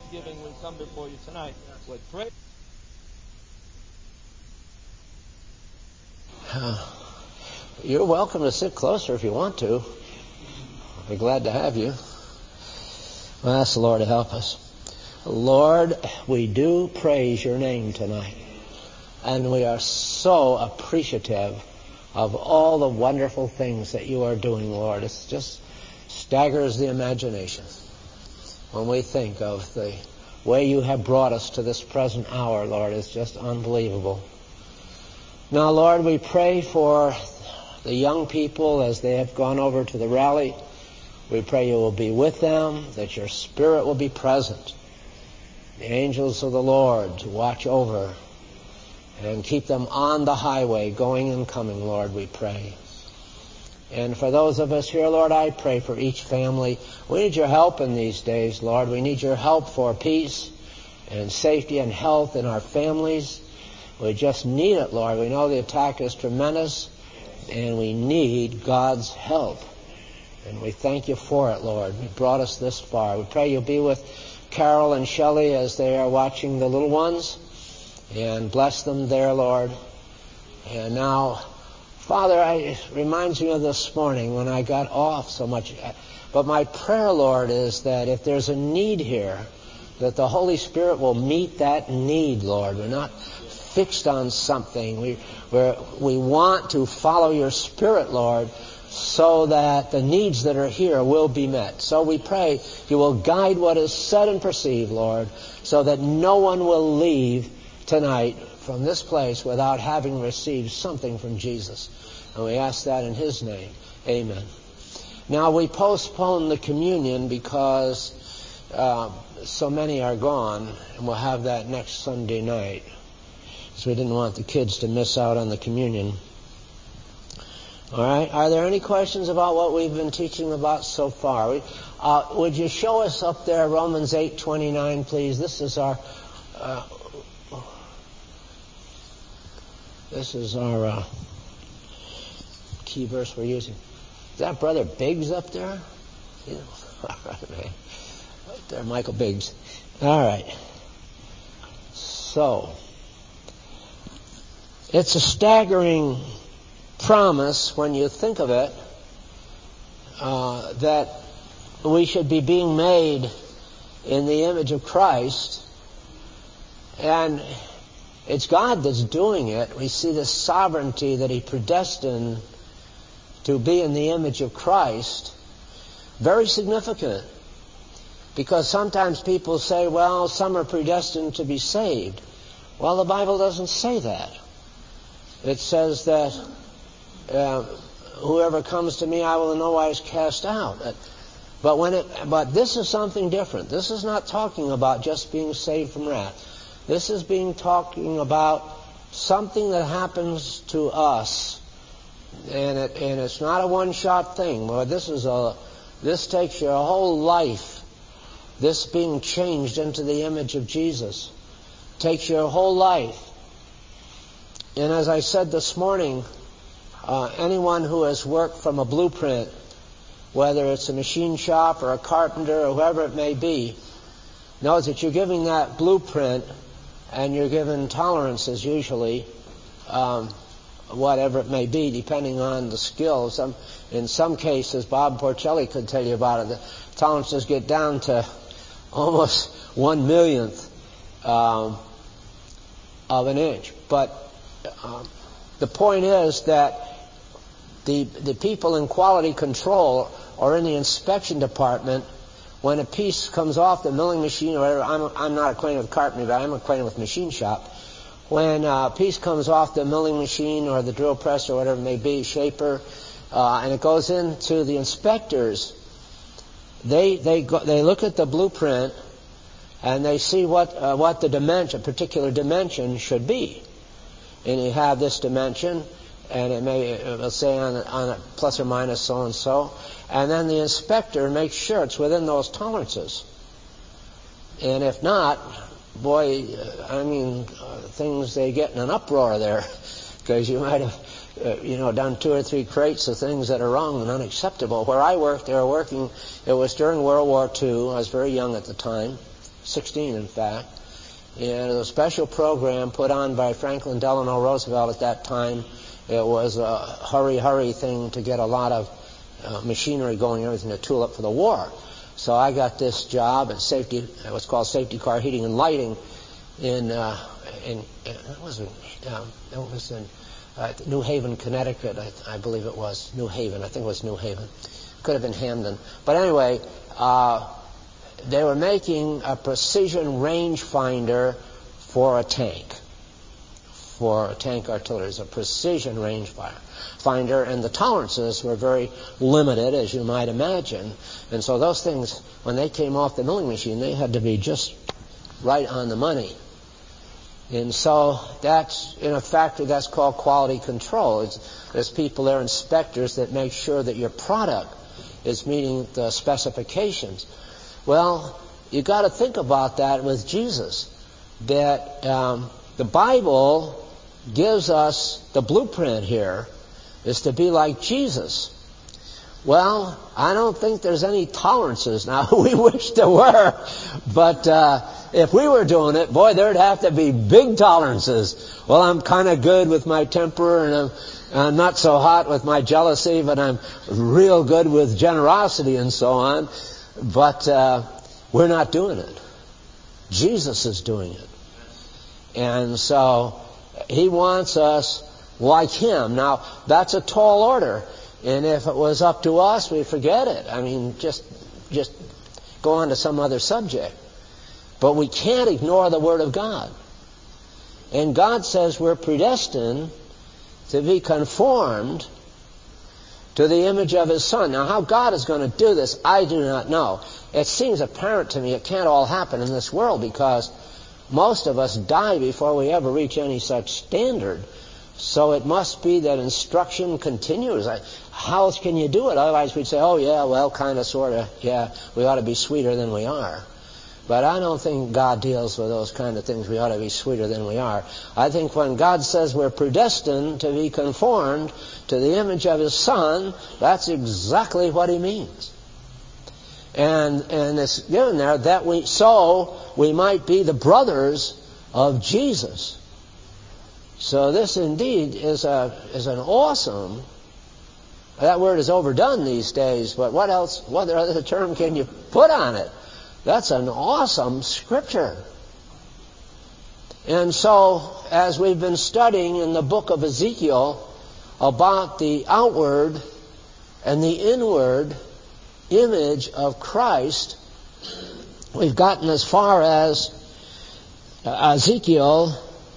thanksgiving, we come before you tonight with praise. You're welcome to sit closer if you want to. I'll be glad to have you. Well, ask the Lord to help us. Lord, we do praise your name tonight. And we are so appreciative of all the wonderful things that you are doing, Lord. It just staggers the imagination when we think of the way you have brought us to this present hour, Lord. It's just unbelievable. Now, Lord, we pray for the young people as they have gone over to the rally. We pray you will be with them, that your Spirit will be present. The angels of the Lord to watch over and keep them on the highway, going and coming, Lord, we pray. And for those of us here, Lord, I pray for each family. We need your help in these days, Lord. We need your help for peace and safety and health in our families. We just need it, Lord. We know the attack is tremendous, and we need God's help. And we thank you for it, Lord. You brought us this far. We pray you'll be with Carol and Shelley as they are watching the little ones, and bless them there, Lord. And now, Father, it reminds me of this morning when I got off so much. But my prayer, Lord, is that if there's a need here, that the Holy Spirit will meet that need, Lord. We're not fixed on something. We want to follow your Spirit, Lord, so that the needs that are here will be met. So we pray you will guide what is said and perceived, Lord, so that no one will leave tonight from this place without having received something from Jesus. And we ask that in his name. Amen. Now, we postpone the communion because so many are gone, and we'll have that next Sunday night. So we didn't want the kids to miss out on the communion. All right. Are there any questions about what we've been teaching about so far? Would you show us up there Romans 8:29, please? This is our key verse we're using. Is that Brother Biggs up there? Yeah. All right, man. Right there, Michael Biggs. All right. So, it's a staggering promise when you think of it, that we should be being made in the image of Christ, and it's God that's doing it. We see the sovereignty that he predestined to be in the image of Christ. Very significant, because sometimes people say, well, some are predestined to be saved. Well, the Bible doesn't say that. It says that whoever comes to me, I will in no wise cast out. But this is something different. This is not talking about just being saved from wrath. This is talking about something that happens to us, and it's not a one-shot thing. But this takes your whole life. This being changed into the image of Jesus takes your whole life. And as I said this morning, anyone who has worked from a blueprint, whether it's a machine shop or a carpenter or whoever it may be, knows that you're giving that blueprint and you're given tolerances usually, whatever it may be, depending on the skills. In some cases, Bob Porcelli could tell you about it, the tolerances get down to almost 1/1,000,000th of an inch. But the point is that the people in quality control or in the inspection department, when a piece comes off the milling machine or whatever, I'm not acquainted with carpentry, but I'm acquainted with machine shop. When a piece comes off the milling machine or the drill press or whatever it may be, shaper, and it goes into the inspectors, they look at the blueprint and they see what the dimension, particular dimension should be. And you have this dimension, and it'll say on a plus or minus so and so, and then the inspector makes sure it's within those tolerances. And if not, boy, things, they get in an uproar there, because you might have done 2 or 3 crates of things that are wrong and unacceptable. Where I worked, they were working. It was during World War II. I was very young at the time, 16 in fact. And a special program put on by Franklin Delano Roosevelt at that time. It was a hurry thing to get a lot of machinery going, everything to tool up for the war. So I got this job at it was called Safety Car Heating and Lighting in New Haven, Connecticut. I believe it was New Haven. I think it was New Haven. Could have been Hamden. But anyway, they were making a precision rangefinder for a tank. For tank artillery. It's a precision rangefinder, and the tolerances were very limited, as you might imagine. And so those things, when they came off the milling machine, they had to be just right on the money. And so that's, in a factory, that's called quality control. There's people there, inspectors, that make sure that your product is meeting the specifications. Well, you got to think about that with Jesus. That the Bible gives us the blueprint here is to be like Jesus. Well, I don't think there's any tolerances. Now, we wish there were, but if we were doing it, boy, there'd have to be big tolerances. Well, I'm kind of good with my temper, and I'm not so hot with my jealousy, but I'm real good with generosity and so on. But we're not doing it. Jesus is doing it. And so He wants us like Him. Now, that's a tall order. And if it was up to us, we'd forget it. I mean, just go on to some other subject. But we can't ignore the Word of God. And God says we're predestined to be conformed to the image of His Son. Now, how God is going to do this, I do not know. It seems apparent to me it can't all happen in this world because most of us die before we ever reach any such standard. So it must be that instruction continues. How else can you do it? Otherwise we'd say, oh yeah, well, kind of, sort of, yeah, we ought to be sweeter than we are. But I don't think God deals with those kind of things. We ought to be sweeter than we are. I think when God says we're predestined to be conformed to the image of His Son, that's exactly what He means. And it's given there that we might be the brothers of Jesus. So this indeed is an awesome. That word is overdone these days, but what other term can you put on it? That's an awesome scripture. And so, as we've been studying in the book of Ezekiel about the outward and the inward image of Christ, we've gotten as far as Ezekiel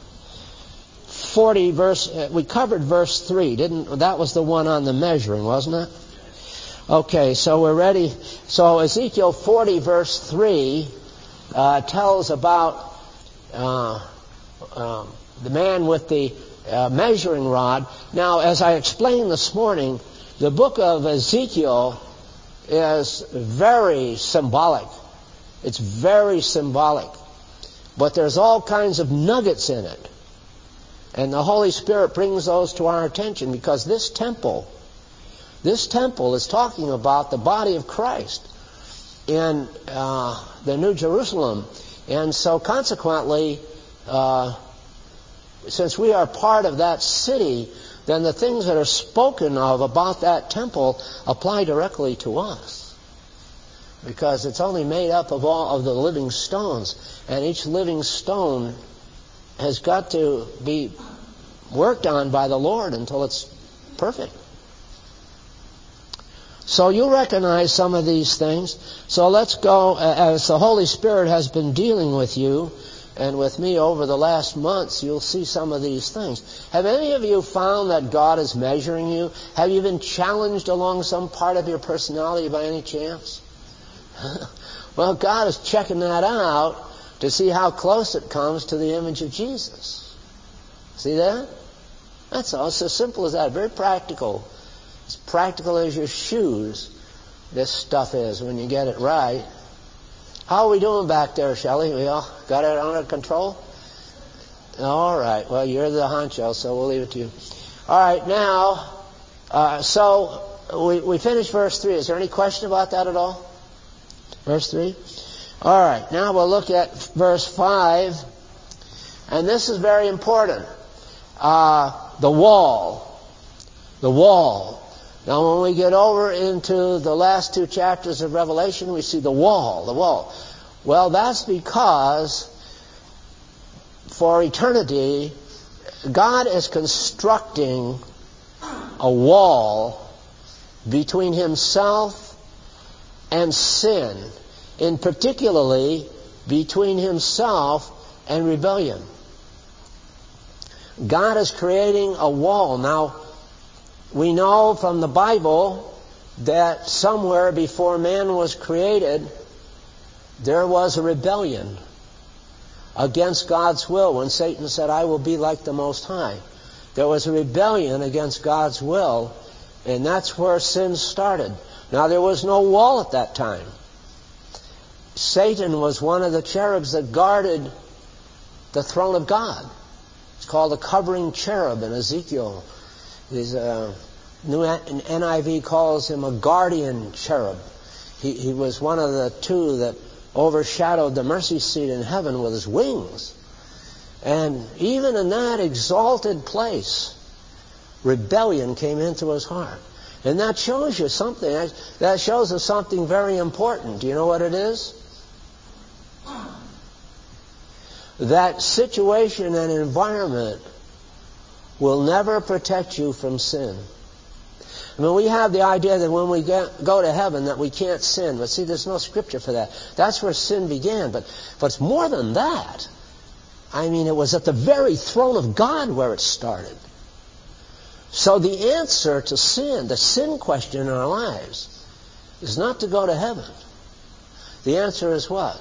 40 we covered verse 3, that was the one on the measuring, wasn't it? Okay, so we're ready. So Ezekiel 40 verse 3 tells about the man with the measuring rod. Now, as I explained this morning, the book of Ezekiel is very symbolic. It's very symbolic. But there's all kinds of nuggets in it. And the Holy Spirit brings those to our attention because this temple is talking about the body of Christ in the New Jerusalem. And so consequently, since we are part of that city, then the things that are spoken of about that temple apply directly to us. Because it's only made up of all of the living stones. And each living stone has got to be worked on by the Lord until it's perfect. So you recognize some of these things. So let's go, as the Holy Spirit has been dealing with you and with me over the last months, you'll see some of these things. Have any of you found that God is measuring you? Have you been challenged along some part of your personality by any chance? Well, God is checking that out to see how close it comes to the image of Jesus. See that? That's all. It's as simple as that. Very practical. As practical as your shoes, this stuff is when you get it right. How are we doing back there, Shelley? We all got it under control? All right. Well, you're the honcho, so we'll leave it to you. All right. Now, so we finished verse 3. Is there any question about that at all? Verse 3? All right, now we'll look at verse 5. And this is very important. The wall. The wall. Now when we get over into the last 2 chapters of Revelation, we see the wall. The wall. Well, that's because for eternity, God is constructing a wall between Himself and sin, and particularly between Himself and rebellion. God is creating a wall. Now, we know from the Bible that somewhere before man was created, there was a rebellion against God's will when Satan said, I will be like the Most High. There was a rebellion against God's will, and that's where sin started. Now, there was no wall at that time. Satan was one of the cherubs that guarded the throne of God. It's called a covering cherub in Ezekiel. His NIV calls him a guardian cherub. He was one of the 2 that overshadowed the mercy seat in heaven with his wings. And even in that exalted place, rebellion came into his heart. And that shows you something. That shows us something very important. Do you know what it is? That situation and environment will never protect you from sin. I mean, we have the idea that when we go to heaven that we can't sin. But see, there's no scripture for that. That's where sin began. But it's more than that. I mean, it was at the very throne of God where it started. So the answer to sin, the sin question in our lives, is not to go to heaven. The answer is what?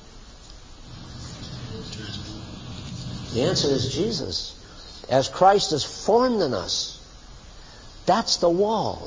The answer is Jesus. As Christ is formed in us, that's the wall.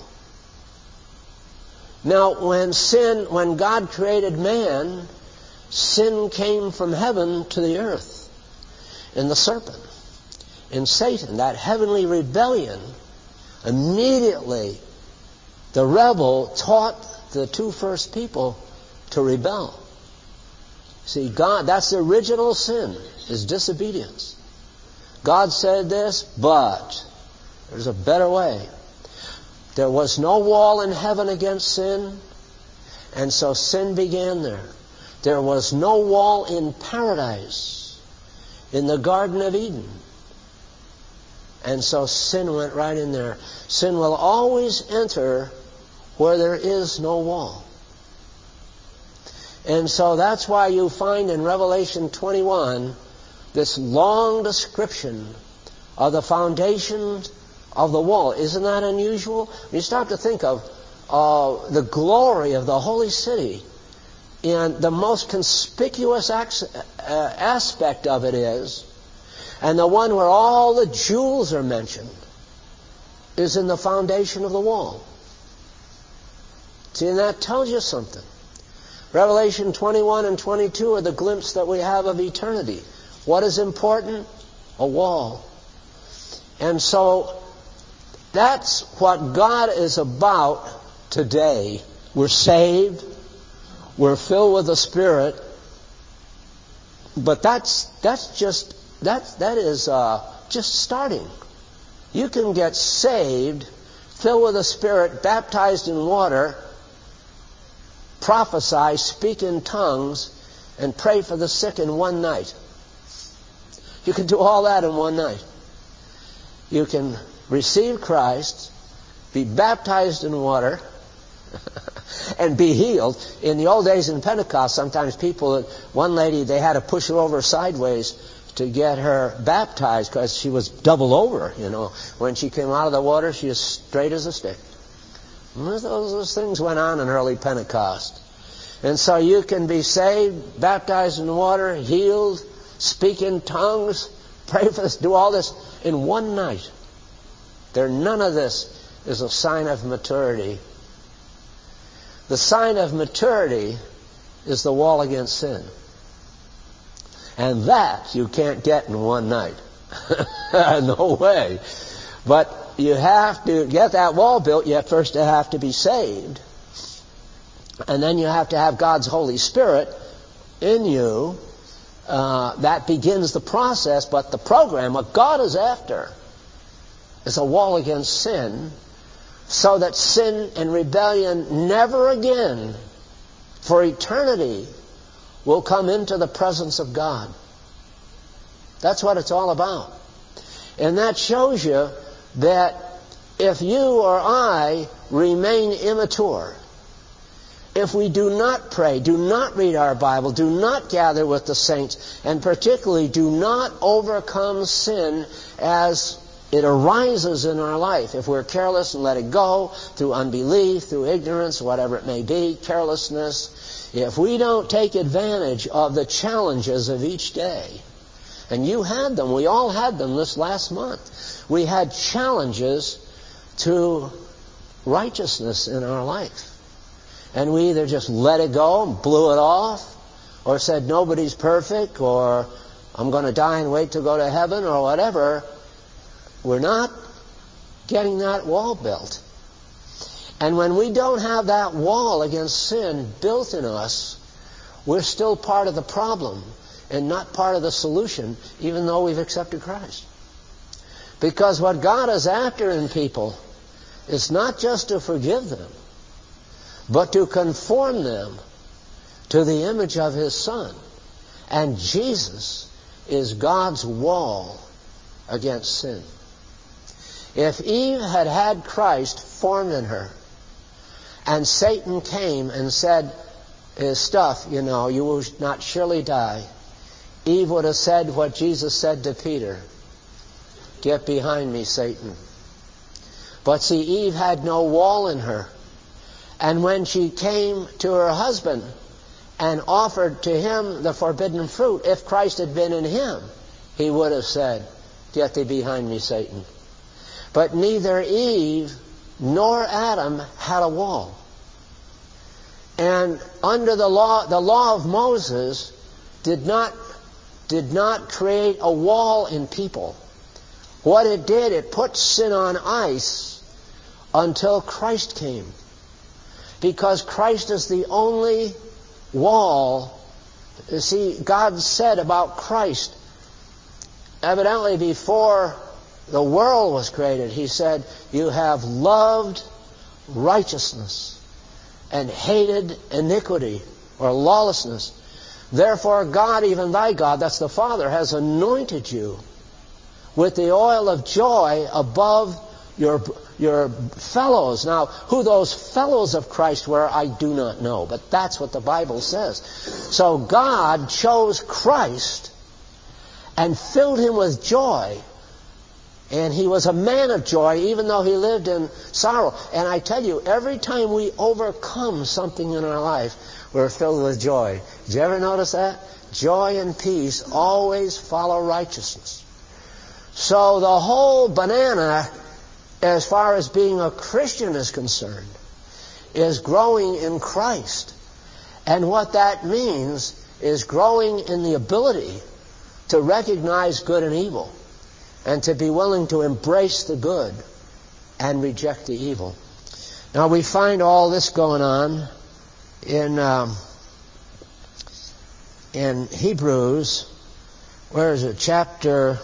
Now, when God created man, sin came from heaven to the earth. And the serpent and Satan, that heavenly rebellion, immediately the rebel taught the 2 first people to rebel. See, God, that's the original sin, is disobedience. God said this, but there's a better way. There was no wall in heaven against sin, and so sin began there. There was no wall in paradise, in the Garden of Eden. And so sin went right in there. Sin will always enter where there is no wall. And so that's why you find in Revelation 21 this long description of the foundation of the wall. Isn't that unusual? You start to think of the glory of the holy city. And the most conspicuous aspect of it is, and the one where all the jewels are mentioned, is in the foundation of the wall. See, and that tells you something. Revelation 21 and 22 are the glimpse that we have of eternity. What is important? A wall. And so that's what God is about today. We're saved. We're filled with the Spirit, but that is just starting. You can get saved, filled with the Spirit, baptized in water, prophesy, speak in tongues, and pray for the sick in one night. You can do all that in one night. You can receive Christ, be baptized in water, and be healed. In the old days in Pentecost, sometimes one lady, they had to push her over sideways to get her baptized because she was double over, When she came out of the water, she was straight as a stick. Those things went on in early Pentecost. And so you can be saved, baptized in water, healed, speak in tongues, pray for this, do all this in one night. None of this is a sign of maturity. The sign of maturity is the wall against sin. And that you can't get in one night. No way. But you have to get that wall built. You first have to be saved. And then you have to have God's Holy Spirit in you, that begins the process, but the program, what God is after, is a wall against sin, so that sin and rebellion never again, for eternity, will come into the presence of God. That's what it's all about. And that shows you that if you or I remain immature, if we do not pray, do not read our Bible, do not gather with the saints, and particularly do not overcome sin as it arises in our life, if we're careless and let it go through unbelief, through ignorance, whatever it may be, carelessness, if we don't take advantage of the challenges of each day, and you had them, we all had them this last month, we had challenges to righteousness in our life. And we either just let it go and blew it off, or said nobody's perfect, or I'm going to die and wait to go to heaven, or whatever. We're not getting that wall built. And when we don't have that wall against sin built in us, we're still part of the problem and not part of the solution, even though we've accepted Christ. Because what God is after in people is not just to forgive them, but to conform them to the image of His Son. And Jesus is God's wall against sin. If Eve had had Christ formed in her, and Satan came and said his stuff, you will not surely die, Eve would have said what Jesus said to Peter, "Get behind me, Satan." But see, Eve had no wall in her. And when she came to her husband and offered to him the forbidden fruit, if Christ had been in him, he would have said, "Get thee behind me, Satan." But neither Eve nor Adam had a wall. And under the law of Moses did not create a wall in people. What it did, it put sin on ice until Christ came. Because Christ is the only wall. You see, God said about Christ, evidently before the world was created, He said, "You have loved righteousness and hated iniquity," or lawlessness. "Therefore God, even thy God," that's the Father, "has anointed you with the oil of joy above your fellows." Now, who those fellows of Christ were, I do not know, but that's what the Bible says. So God chose Christ and filled Him with joy. And He was a man of joy, even though He lived in sorrow. And I tell you, every time we overcome something in our life, we're filled with joy. Did you ever notice that? Joy and peace always follow righteousness. So the whole banana, as far as being a Christian is concerned, is growing in Christ. And what that means is growing in the ability to recognize good and evil, and to be willing to embrace the good and reject the evil. Now we find all this going on in Hebrews, where is it? Chapter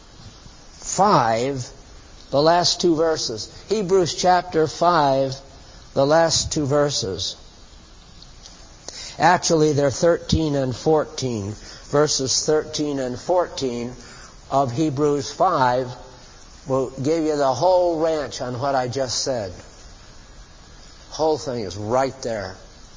5, the last two verses. Hebrews chapter 5, the last two verses. Actually, they're 13 and 14. Verses 13 and 14 of Hebrews 5 will give you the whole ranch on what I just said. The whole thing is right there.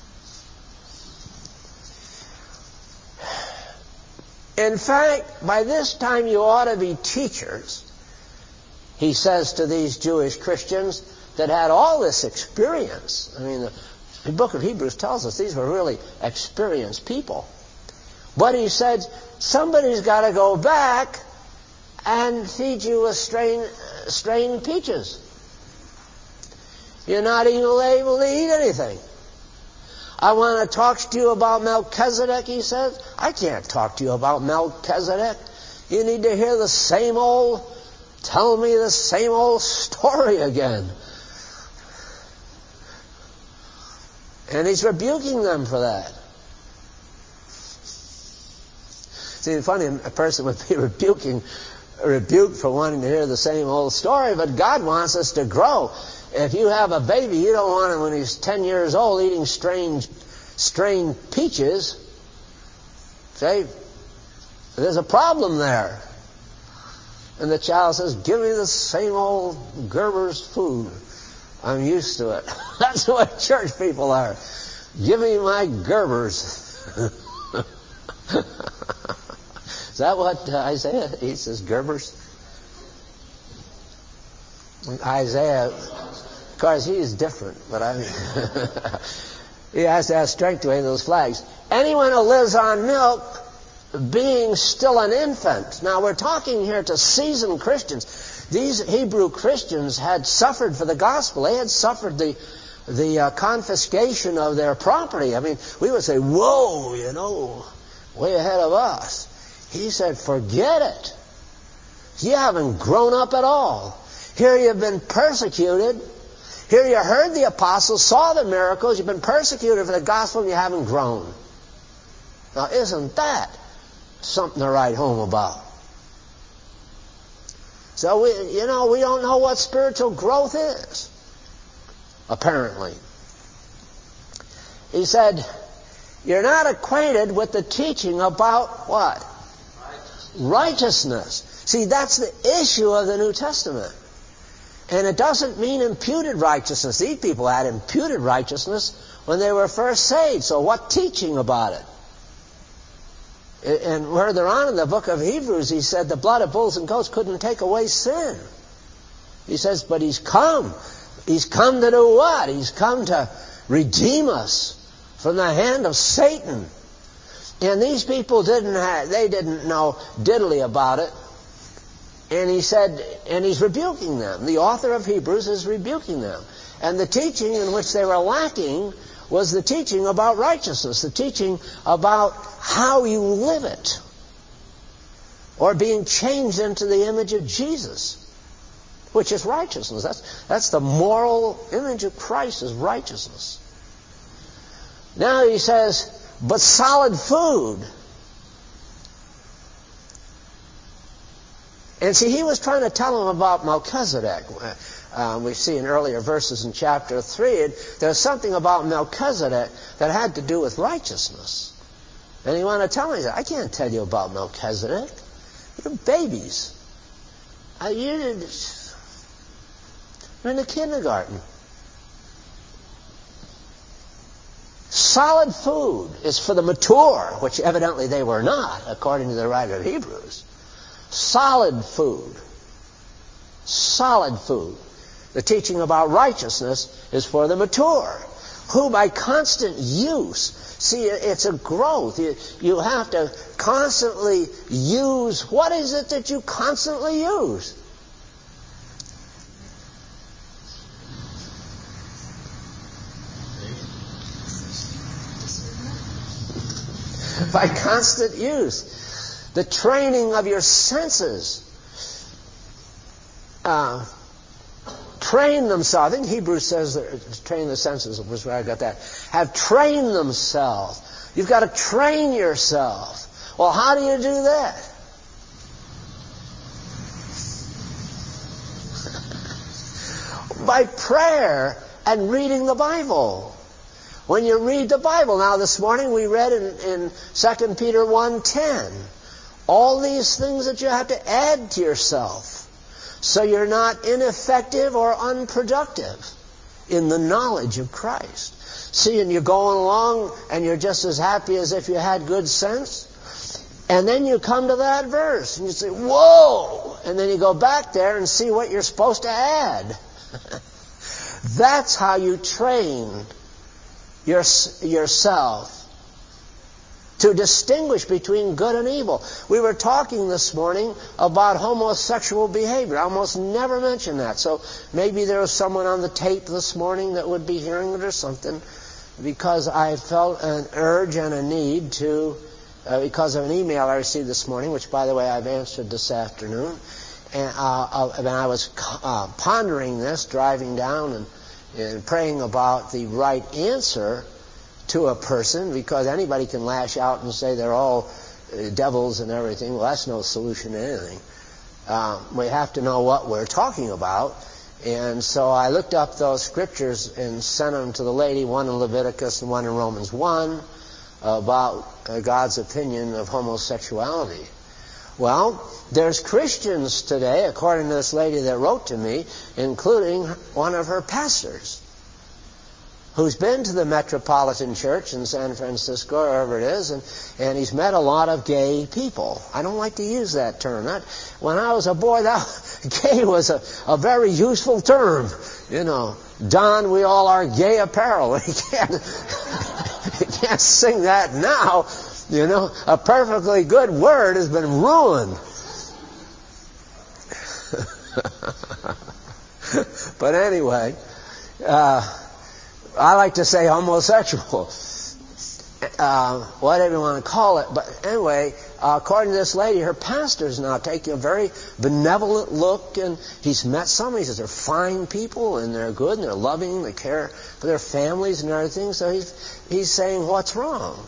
In fact, by this time you ought to be teachers, he says to these Jewish Christians that had all this experience. I mean, the book of Hebrews tells us these were really experienced people. But he said, somebody's got to go back and feed you with strained peaches. You're not even able to eat anything. I want to talk to you about Melchizedek, he says. I can't talk to you about Melchizedek. You need to hear tell me the same old story again. And he's rebuking them for that. See, it's funny, a person would be rebuked for wanting to hear the same old story, but God wants us to grow. If you have a baby, you don't want him when he's 10 years old eating strained peaches. See? There's a problem there. And the child says, give me the same old Gerber's food. I'm used to it. That's what church people are. Give me my Gerber's. Is that what Isaiah eats, his Gerber's? Isaiah, of course, he is different, but I mean, he has to have strength to wave those flags. Anyone who lives on milk, being still an infant. Now, we're talking here to seasoned Christians. These Hebrew Christians had suffered for the gospel. They had suffered the confiscation of their property. I mean, we would say, whoa, way ahead of us. He said, forget it. You haven't grown up at all. Here you've been persecuted. Here you heard the apostles, saw the miracles. You've been persecuted for the gospel and you haven't grown. Now, isn't that something to write home about? So, we don't know what spiritual growth is, apparently. He said, you're not acquainted with the teaching about what? Righteousness. See, that's the issue of the New Testament. And it doesn't mean imputed righteousness. These people had imputed righteousness when they were first saved. So what teaching about it? And further on in the book of Hebrews, he said the blood of bulls and goats couldn't take away sin. He says, but He's come. He's come to do what? He's come to redeem us from the hand of Satan. And these people didn't know diddly about it. And he said, and he's rebuking them. The author of Hebrews is rebuking them. And the teaching in which they were lacking was the teaching about righteousness, the teaching about how you live it, or being changed into the image of Jesus, which is righteousness. That's the moral image of Christ, is righteousness. Now he says, but solid food. And see, he was trying to tell them about Melchizedek. We see in earlier verses in chapter 3, there's something about Melchizedek that had to do with righteousness. And he wanted to tell me, I can't tell you about Melchizedek. You're babies. You're in the kindergarten. Solid food is for the mature, which evidently they were not, according to the writer of Hebrews. Solid food. Solid food. The teaching about righteousness is for the mature, who by constant use, see, it's a growth. You have to constantly use. What is it that you constantly use? By constant use. The training of your senses. Train themselves. I think Hebrews says train the senses, was where I got that. Have trained themselves. You've got to train yourself. Well, how do you do that? By prayer and reading the Bible. When you read the Bible. Now this morning we read in 2 Peter 1:10. All these things that you have to add to yourself, so you're not ineffective or unproductive in the knowledge of Christ. See, and you're going along and you're just as happy as if you had good sense. And then you come to that verse and you say, whoa! And then you go back there and see what you're supposed to add. That's how you train yourself to distinguish between good and evil. We were talking this morning about homosexual behavior. I almost never mention that. So maybe there was someone on the tape this morning that would be hearing it or something, because I felt an urge and a need to, because of an email I received this morning, which, by the way, I've answered this afternoon. And I was pondering this, driving down and praying about the right answer to a person, because anybody can lash out and say they're all devils and everything. Well, that's no solution to anything. We have to know what we're talking about. And so I looked up those scriptures and sent them to the lady, one in Leviticus and one in Romans 1, about God's opinion of homosexuality. Well, there's Christians today, according to this lady that wrote to me, including one of her pastors, who's been to the Metropolitan Church in San Francisco, or wherever it is, and he's met a lot of gay people. I don't like to use that term. When I was a boy, gay was a very useful term. You know, Don, we all are gay apparel. You can't sing that now. You know, a perfectly good word has been ruined. But anyway, I like to say homosexual, whatever you want to call it. But anyway, according to this lady, her pastor's now taking a very benevolent look, and he's met some. He says they're fine people, and they're good, and they're loving, they care for their families and everything. So he's saying, what's wrong?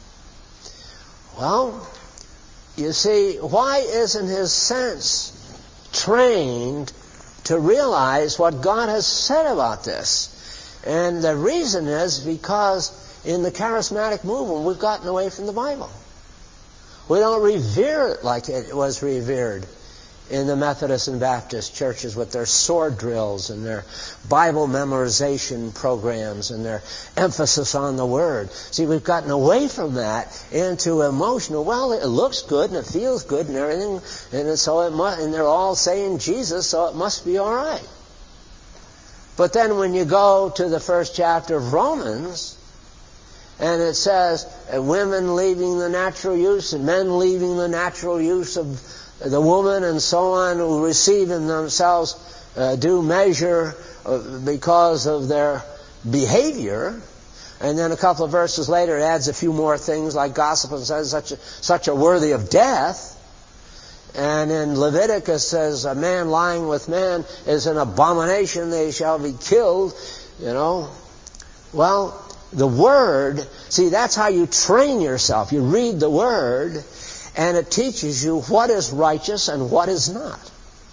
Well, you see, why isn't his sense trained to realize what God has said about this? And the reason is because in the charismatic movement, we've gotten away from the Bible. We don't revere it like it was revered in the Methodist and Baptist churches with their sword drills and their Bible memorization programs and their emphasis on the Word. See, we've gotten away from that into emotional, well, it looks good and it feels good and everything, and they're all saying Jesus, so it must be all right. But then when you go to the first chapter of Romans, and it says women leaving the natural use and men leaving the natural use of the woman and so on, who receive in themselves due measure because of their behavior. And then a couple of verses later it adds a few more things like gossip and says such a worthy of death. And in Leviticus says a man lying with man is an abomination, they shall be killed. You know. Well, the Word, see, that's how you train yourself. You read the Word, and it teaches you what is righteous and what is not.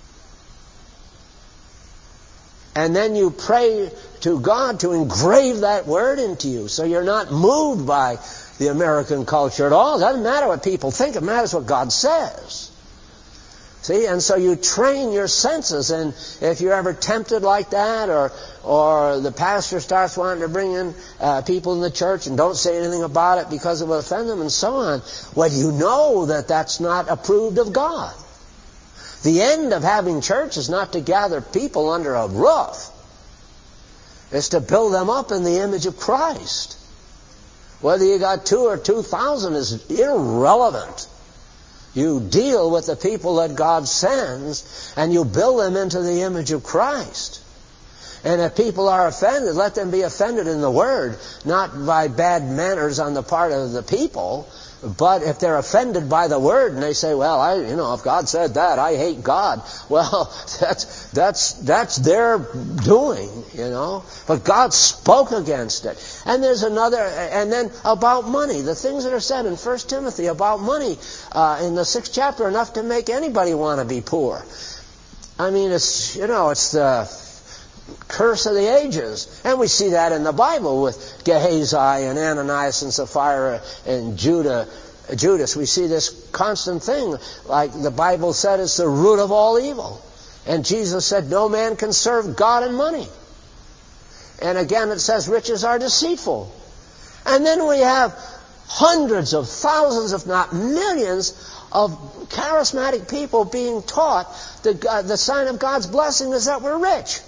And then you pray to God to engrave that Word into you, so you're not moved by the American culture at all. It doesn't matter what people think. It matters what God says. See, and so you train your senses, and if you're ever tempted like that, or the pastor starts wanting to bring in people in the church and don't say anything about it because it will offend them and so on, well, you know that that's not approved of God. The end of having church is not to gather people under a roof. It's to build them up in the image of Christ. Whether you got 2 or 2,000 is irrelevant. You deal with the people that God sends, and you build them into the image of Christ. And if people are offended, let them be offended in the Word, not by bad manners on the part of the people. But if they're offended by the Word and they say, well, if God said that, I hate God. Well, that's their doing, you know. But God spoke against it. And there's another, and then about money. The things that are said in 1 Timothy about money in the 6th chapter are enough to make anybody want to be poor. I mean, it's the curse of the ages. And we see that in the Bible with Gehazi and Ananias and Sapphira and Judas. We see this constant thing. Like the Bible said, it's the root of all evil. And Jesus said, no man can serve God and money. And again it says, riches are deceitful. And then we have hundreds of thousands, if not millions, of charismatic people being taught the sign of God's blessing is that we're rich.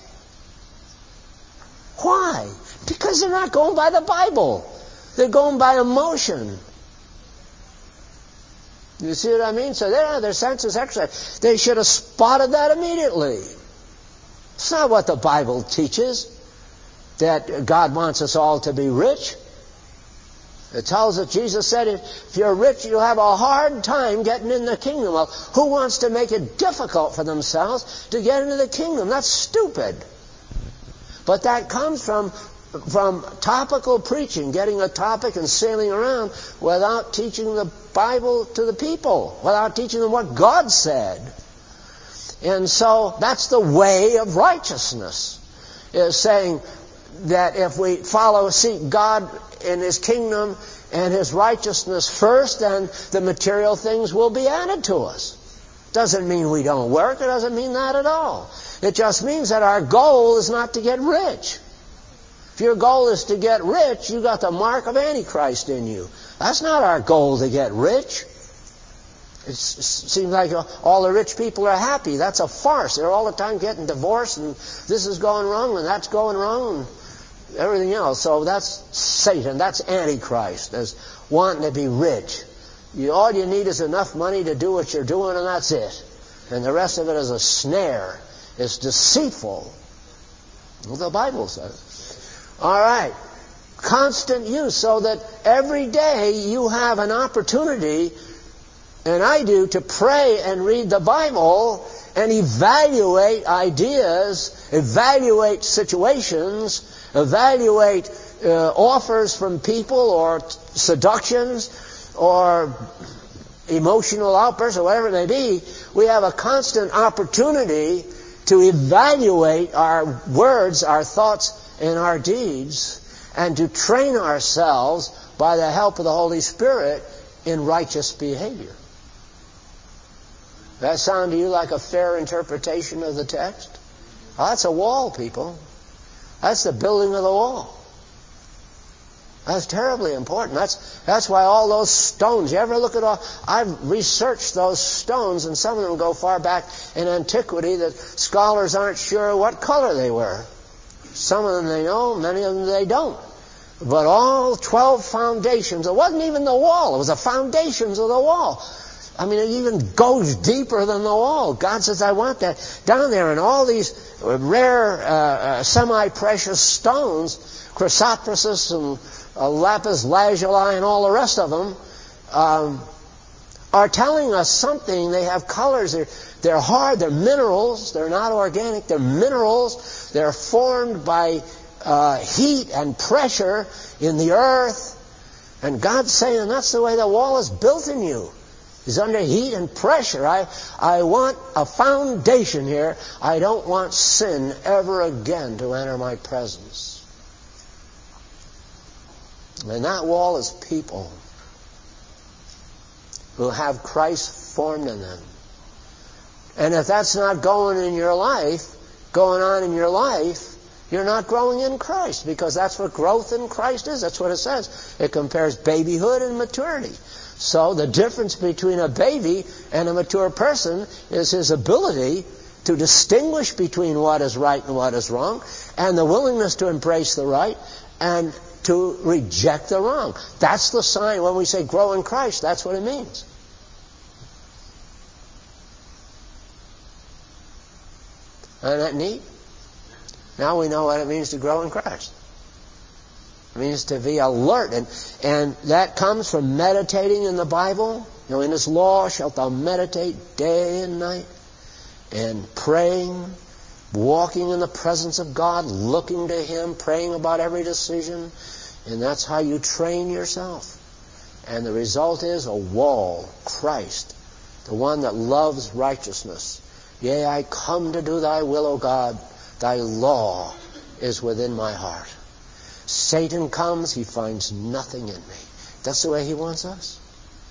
Why? Because they're not going by the Bible. They're going by emotion. You see what I mean? So their senses exercised. They should have spotted that immediately. It's not what the Bible teaches, that God wants us all to be rich. It tells us, Jesus said, if you're rich, you'll have a hard time getting in the kingdom. Well, who wants to make it difficult for themselves to get into the kingdom? That's stupid. But that comes from from topical preaching, getting a topic and sailing around without teaching the Bible to the people, without teaching them what God said. And so that's the way of righteousness, is saying that if we seek God in His kingdom and His righteousness first, then the material things will be added to us. Doesn't mean we don't work. It doesn't mean that at all. It just means that our goal is not to get rich. If your goal is to get rich, you got the mark of Antichrist in you. That's not our goal, to get rich. It seems like all the rich people are happy. That's a farce. They're all the time getting divorced, and this is going wrong, and that's going wrong, and everything else. So that's Satan. That's Antichrist, as wanting to be rich. All you need is enough money to do what you're doing, and that's it. And the rest of it is a snare. It's deceitful. Well, the Bible says. All right. Constant use, so that every day you have an opportunity, and I do, to pray and read the Bible and evaluate ideas, evaluate situations, evaluate offers from people or seductions or emotional outbursts or whatever it may be. We have a constant opportunity to evaluate our words, our thoughts, and our deeds, and to train ourselves by the help of the Holy Spirit in righteous behavior. Does that sound to you like a fair interpretation of the text? Well, that's a wall, people. That's the building of the wall. That's terribly important. That's why all those stones, you ever look at all, I've researched those stones, and some of them go far back in antiquity that scholars aren't sure what color they were. Some of them they know, many of them they don't. But all 12 foundations, it wasn't even the wall, it was the foundations of the wall. I mean, it even goes deeper than the wall. God says, I want that down there. And all these rare, semi-precious stones, chrysoprasus and lapis lazuli and all the rest of them, are telling us something. They have colors. They're hard. They're minerals. They're not organic. They're minerals. They're formed by heat and pressure in the earth. And God's saying that's the way the wall is built in you. It's under heat and pressure. I want a foundation here. I don't want sin ever again to enter my presence. And that wall is people who have Christ formed in them. And if that's not going on in your life, you're not growing in Christ, because that's what growth in Christ is. That's what it says. It compares babyhood and maturity. So the difference between a baby and a mature person is his ability to distinguish between what is right and what is wrong, and the willingness to embrace the right and to reject the wrong. That's the sign. When we say grow in Christ, that's what it means. Isn't that neat? Now we know what it means to grow in Christ. It means to be alert. And that comes from meditating in the Bible. You know, in His law shalt thou meditate day and night. And praying, walking in the presence of God, looking to Him, praying about every decision. And that's how you train yourself. And the result is a wall, Christ, the one that loves righteousness. Yea, I come to do thy will, O God. Thy law is within my heart. Satan comes, he finds nothing in me. That's the way he wants us.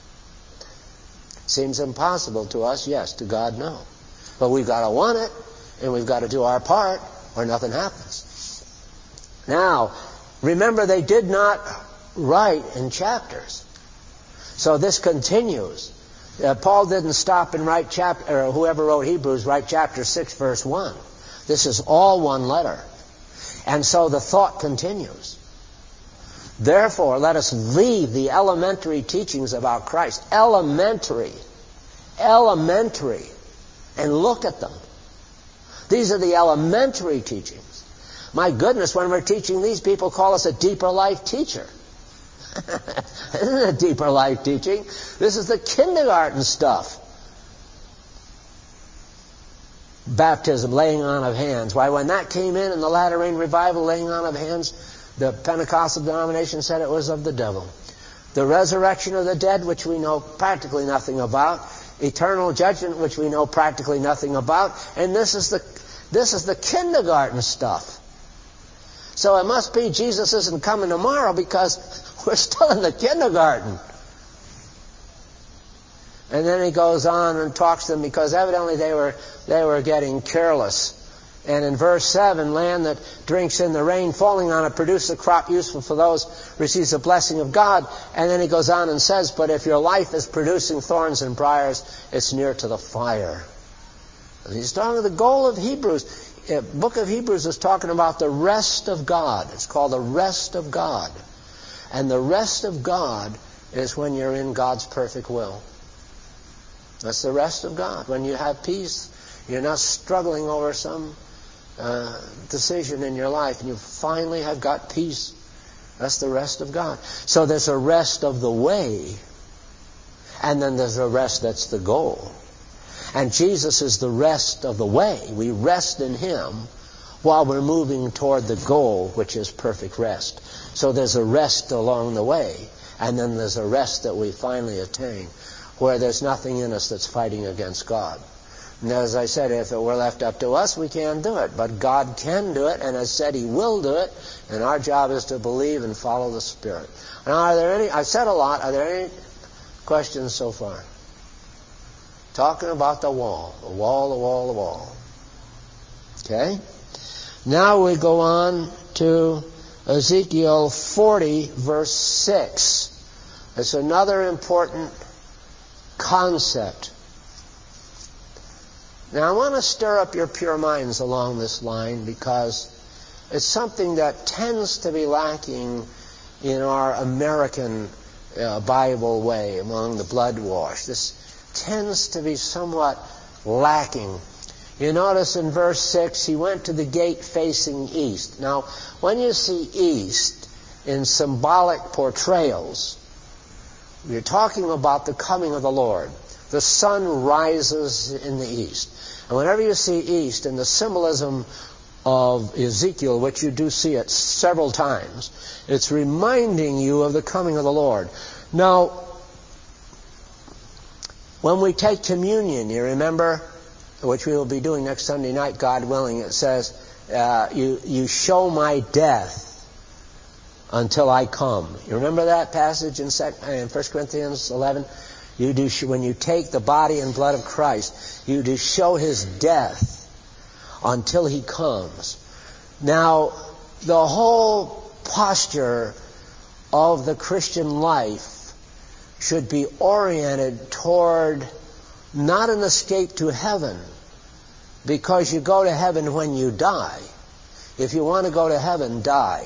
Seems impossible to us, yes. To God, no. But we've got to want it, and we've got to do our part, or nothing happens. Now, remember, they did not write in chapters. So this continues. Paul didn't stop and write or whoever wrote Hebrews, write chapter 6, verse 1. This is all one letter. And so the thought continues. Therefore, let us leave the elementary teachings about Christ. Elementary. And look at them. These are the elementary teachings. My goodness, when we're teaching these, people call us a deeper life teacher. Isn't it deeper life teaching? This is the kindergarten stuff. Baptism, laying on of hands. Why, when that came in the latter rain revival, laying on of hands, The Pentecostal denomination said it was of the devil. The resurrection of the dead, which we know practically nothing about. Eternal judgment, which we know practically nothing about. And this is the kindergarten stuff. So it must be Jesus isn't coming tomorrow because we're still in the kindergarten. And then he goes on and talks to them because evidently they were getting careless. And in verse 7, land that drinks in the rain falling on it produces a crop useful for those who receives the blessing of God. And then he goes on and says, but if your life is producing thorns and briars, it's near to the fire. And he's talking the goal of Hebrews. The book of Hebrews is talking about the rest of God. It's called the rest of God. And the rest of God is when you're in God's perfect will. That's the rest of God. When you have peace, you're not struggling over some decision in your life, and you finally have got peace. That's the rest of God. So there's a rest of the way, and then there's a rest that's the goal. And Jesus is the rest of the way. We rest in Him while we're moving toward the goal, which is perfect rest. So there's a rest along the way, and then there's a rest that we finally attain, where there's nothing in us that's fighting against God. And as I said, if it were left up to us, we can't do it. But God can do it, and as said, He will do it. And our job is to believe and follow the Spirit. Now, are there any, I've said a lot, are there any questions so far? Talking about the wall. The wall, the wall, the wall. Okay? Now we go on to Ezekiel 40, verse 6. It's another important concept. Now I want to stir up your pure minds along this line because it's something that tends to be lacking in our American Bible way among the blood-washed. This tends to be somewhat lacking. You notice in verse 6, he went to the gate facing east. Now, when you see east in symbolic portrayals, you're talking about the coming of the Lord. The sun rises in the east. And whenever you see east in the symbolism of Ezekiel, which you do see it several times, it's reminding you of the coming of the Lord. Now, when we take communion, you remember, which we will be doing next Sunday night, God willing, it says, you show my death until I come. You remember that passage in 1 Corinthians 11? You do, when you take the body and blood of Christ, you do show His death until He comes. Now, the whole posture of the Christian life should be oriented toward not an escape to heaven, because you go to heaven when you die. If you want to go to heaven, die.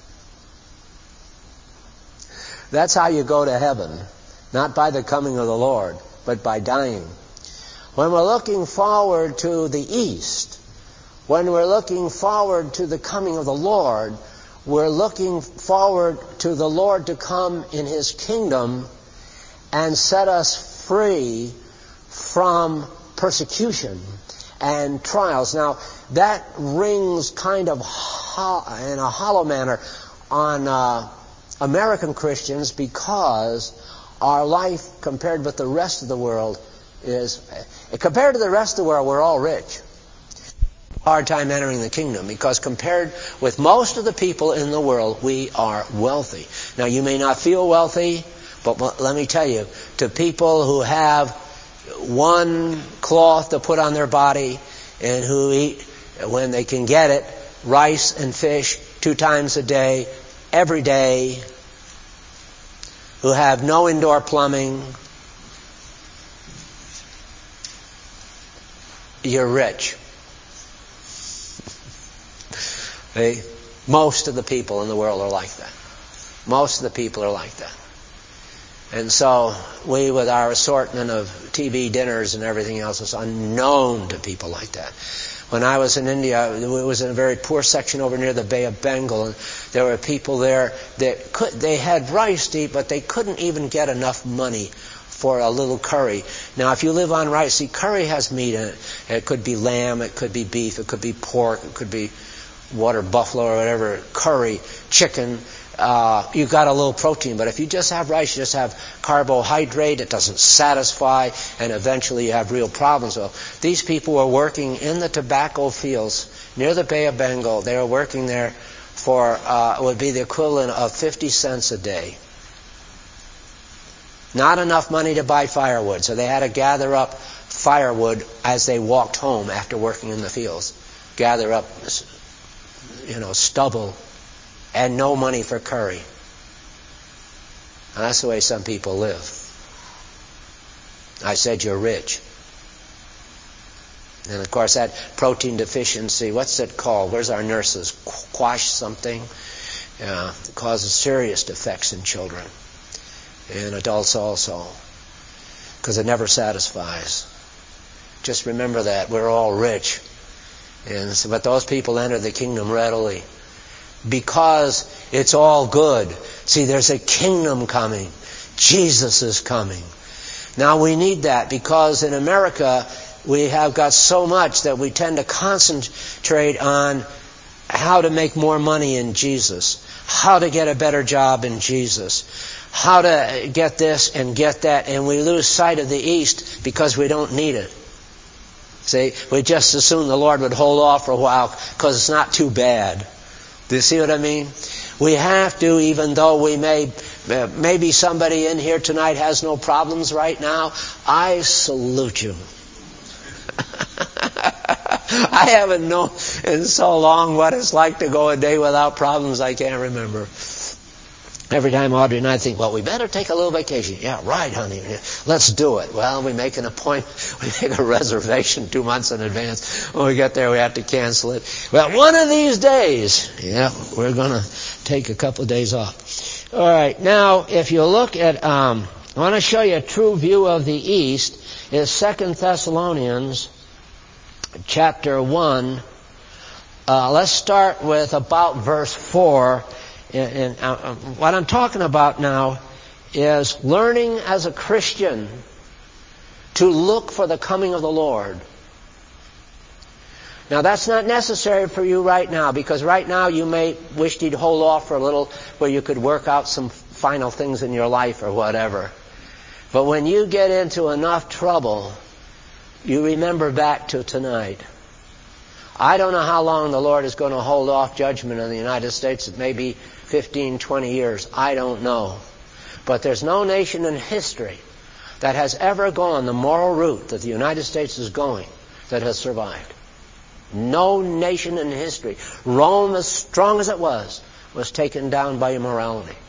That's how you go to heaven. Not by the coming of the Lord, but by dying. When we're looking forward to the east, when we're looking forward to the coming of the Lord, we're looking forward to the Lord to come in His kingdom and set us free from persecution and trials. Now, that rings kind of in a hollow manner on American Christians, because our life compared with the rest of the world is, compared to the rest of the world, we're all rich. Hard time entering the kingdom, because compared with most of the people in the world, we are wealthy. Now, you may not feel wealthy, but let me tell you, to people who have one cloth to put on their body and who eat, when they can get it, rice and fish 2 times a day, every day, who have no indoor plumbing, you're rich. Most of the people in the world are like that. Most of the people are like that. And so we, with our assortment of TV dinners and everything else, is unknown to people like that. When I was in India, it was in a very poor section over near the Bay of Bengal, and there were people there that they had rice to eat, but they couldn't even get enough money for a little curry. Now, if you live on rice, see, curry has meat in it. It could be lamb, it could be beef, it could be pork, it could be water buffalo or whatever, curry, chicken, you've got a little protein. But if you just have rice, you just have carbohydrate, it doesn't satisfy, and eventually you have real problems. Well, these people were working in the tobacco fields near the Bay of Bengal. They were working there for, would be the equivalent of 50 cents a day. Not enough money to buy firewood, so they had to gather up firewood as they walked home after working in the fields. Gather up, stubble, and no money for curry. And that's the way some people live. I said you're rich. And of course that protein deficiency, what's it called? Where's our nurses? Quash something? Yeah, it causes serious defects in children. And adults also. Because it never satisfies. Just remember that. We're all rich. But those people enter the kingdom readily. Because it's all good. See, there's a kingdom coming. Jesus is coming. Now we need that because in America we have got so much that we tend to concentrate on how to make more money in Jesus, how to get a better job in Jesus, how to get this and get that, and we lose sight of the East because we don't need it. See, we just assume the Lord would hold off for a while because it's not too bad. Do you see what I mean? We have to, even though we maybe somebody in here tonight has no problems right now, I salute you. I haven't known in so long what it's like to go a day without problems I can't remember. Every time Audrey and I think, well, we better take a little vacation. Yeah, right, honey. Let's do it. Well, we make an appointment. We make a reservation 2 months in advance. When we get there, we have to cancel it. Well, one of these days, we're going to take a couple of days off. All right. Now, if you look at, I want to show you a true view of the East is 2 Thessalonians chapter 1. Let's start with about verse 4. And what I'm talking about now is learning as a Christian to look for the coming of the Lord. Now that's not necessary for you right now, because right now you may wish you'd hold off for a little where you could work out some final things in your life or whatever. But when you get into enough trouble, you remember back to tonight. I don't know how long the Lord is going to hold off judgment in the United States. It may be 15, 20 years. I don't know. But there's no nation in history that has ever gone the moral route that the United States is going that has survived. No nation in history. Rome, as strong as it was taken down by immorality.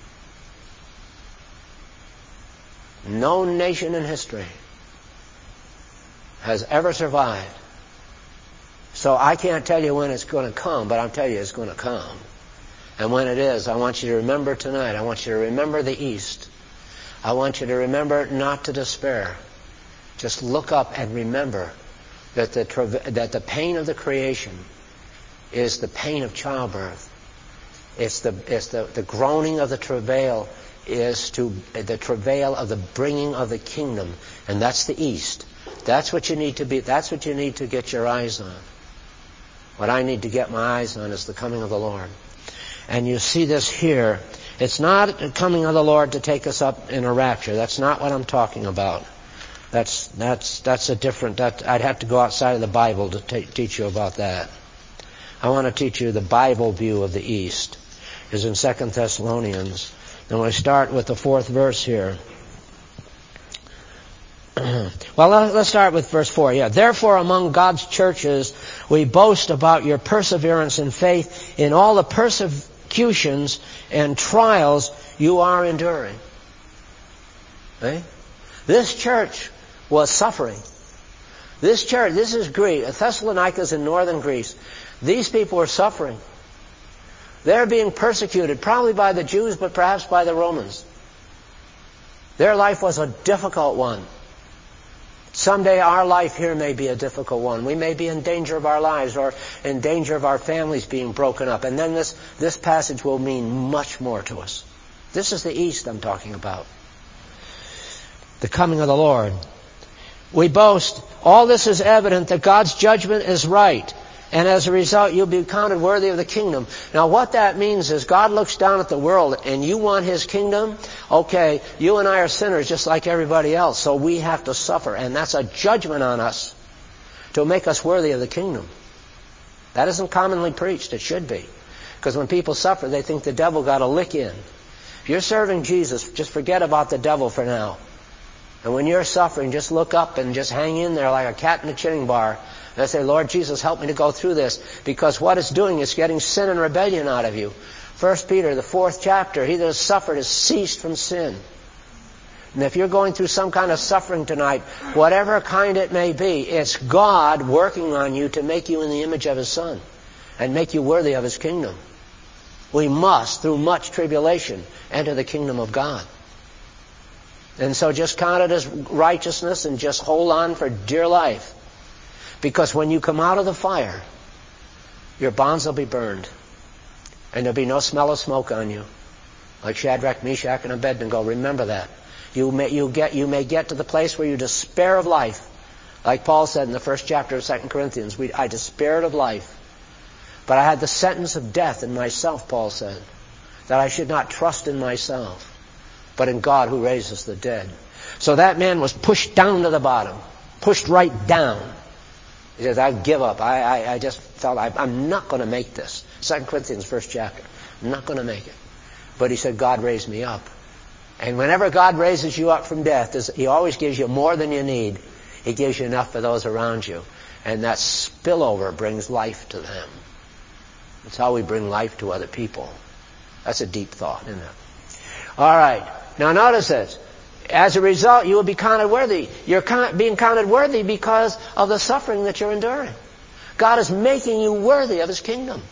No nation in history has ever survived. So I can't tell you when it's going to come, but I'll tell you it's going to come. And when it is, I want you to remember tonight. I want you to remember the East. I want you to remember not to despair. Just look up and remember that the pain of the creation is the pain of childbirth. It's the groaning of the travail is to the travail of the bringing of the kingdom, and that's the East. That's what you need to be. That's what you need to get your eyes on. What I need to get my eyes on is the coming of the Lord. And you see this here. It's not the coming of the Lord to take us up in a rapture. That's not what I'm talking about. That's a different. I'd have to go outside of the Bible to teach you about that. I want to teach you the Bible view of the East. Is in 2 Thessalonians. And we start with the 4th verse here. Well, let's start with verse 4. Yeah. Therefore, among God's churches, we boast about your perseverance and faith in all the persecutions and trials you are enduring. Eh? This church was suffering. This church, this is Greece. Thessalonica is in northern Greece. These people were suffering. They're being persecuted, probably by the Jews, but perhaps by the Romans. Their life was a difficult one. Someday our life here may be a difficult one. We may be in danger of our lives or in danger of our families being broken up. And then this passage will mean much more to us. This is the East I'm talking about. The coming of the Lord. We boast, all this is evident that God's judgment is right. And as a result, you'll be counted worthy of the kingdom. Now what that means is God looks down at the world and you want His kingdom. Okay, you and I are sinners just like everybody else. So we have to suffer. And that's a judgment on us to make us worthy of the kingdom. That isn't commonly preached. It should be. Because when people suffer, they think the devil got a lick in. If you're serving Jesus, just forget about the devil for now. And when you're suffering, just look up and just hang in there like a cat in a chinning bar. And say, Lord Jesus, help me to go through this. Because what it's doing is getting sin and rebellion out of you. 1 Peter, the 4th chapter, he that has suffered has ceased from sin. And if you're going through some kind of suffering tonight, whatever kind it may be, it's God working on you to make you in the image of His Son and make you worthy of His kingdom. We must, through much tribulation, enter the kingdom of God. And so just count it as righteousness and just hold on for dear life. Because when you come out of the fire, your bonds will be burned. And there'll be no smell of smoke on you. Like Shadrach, Meshach, and Abednego. Remember that. You may get to the place where you despair of life. Like Paul said in the 1st chapter of 2 Corinthians, I despaired of life. But I had the sentence of death in myself, Paul said. That I should not trust in myself, but in God who raises the dead. So that man was pushed down to the bottom. Pushed right down. He says, I give up. I just felt I'm not going to make this. 2 Corinthians 1st chapter. I'm not going to make it. But he said, God raised me up. And whenever God raises you up from death, He always gives you more than you need. He gives you enough for those around you. And that spillover brings life to them. That's how we bring life to other people. That's a deep thought, isn't it? All right. Now notice this. As a result, you will be counted worthy. You're being counted worthy because of the suffering that you're enduring. God is making you worthy of His kingdom.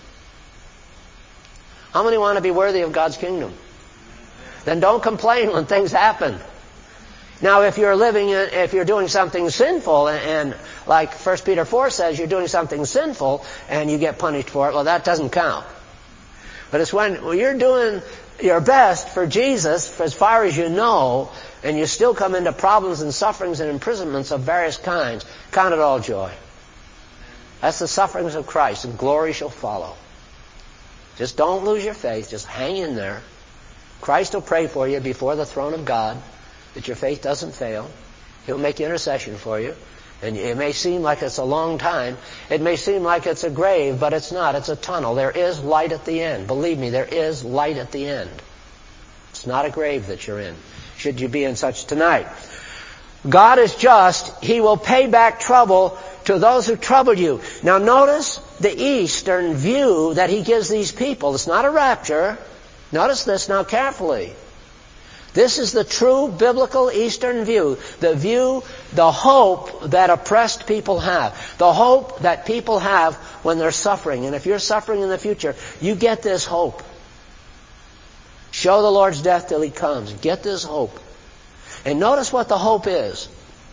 How many want to be worthy of God's kingdom? Then don't complain when things happen. Now, if you're doing something sinful, and like 1 Peter 4 says, you're doing something sinful and you get punished for it, well, that doesn't count. But it's when you're doing your best for Jesus, as far as you know, and you still come into problems and sufferings and imprisonments of various kinds, count it all joy. That's the sufferings of Christ, and glory shall follow. Just don't lose your faith. Just hang in there. Christ will pray for you before the throne of God, that your faith doesn't fail. He'll make intercession for you. And it may seem like it's a long time. It may seem like it's a grave, but it's not. It's a tunnel. There is light at the end. Believe me, there is light at the end. It's not a grave that you're in, should you be in such tonight. God is just. He will pay back trouble to those who troubled you. Now notice the Eastern view that He gives these people. It's not a rapture. Notice this now carefully. This is the true biblical Eastern view. The hope that oppressed people have. The hope that people have when they're suffering. And if you're suffering in the future, you get this hope. Show the Lord's death till He comes. Get this hope. And notice what the hope is.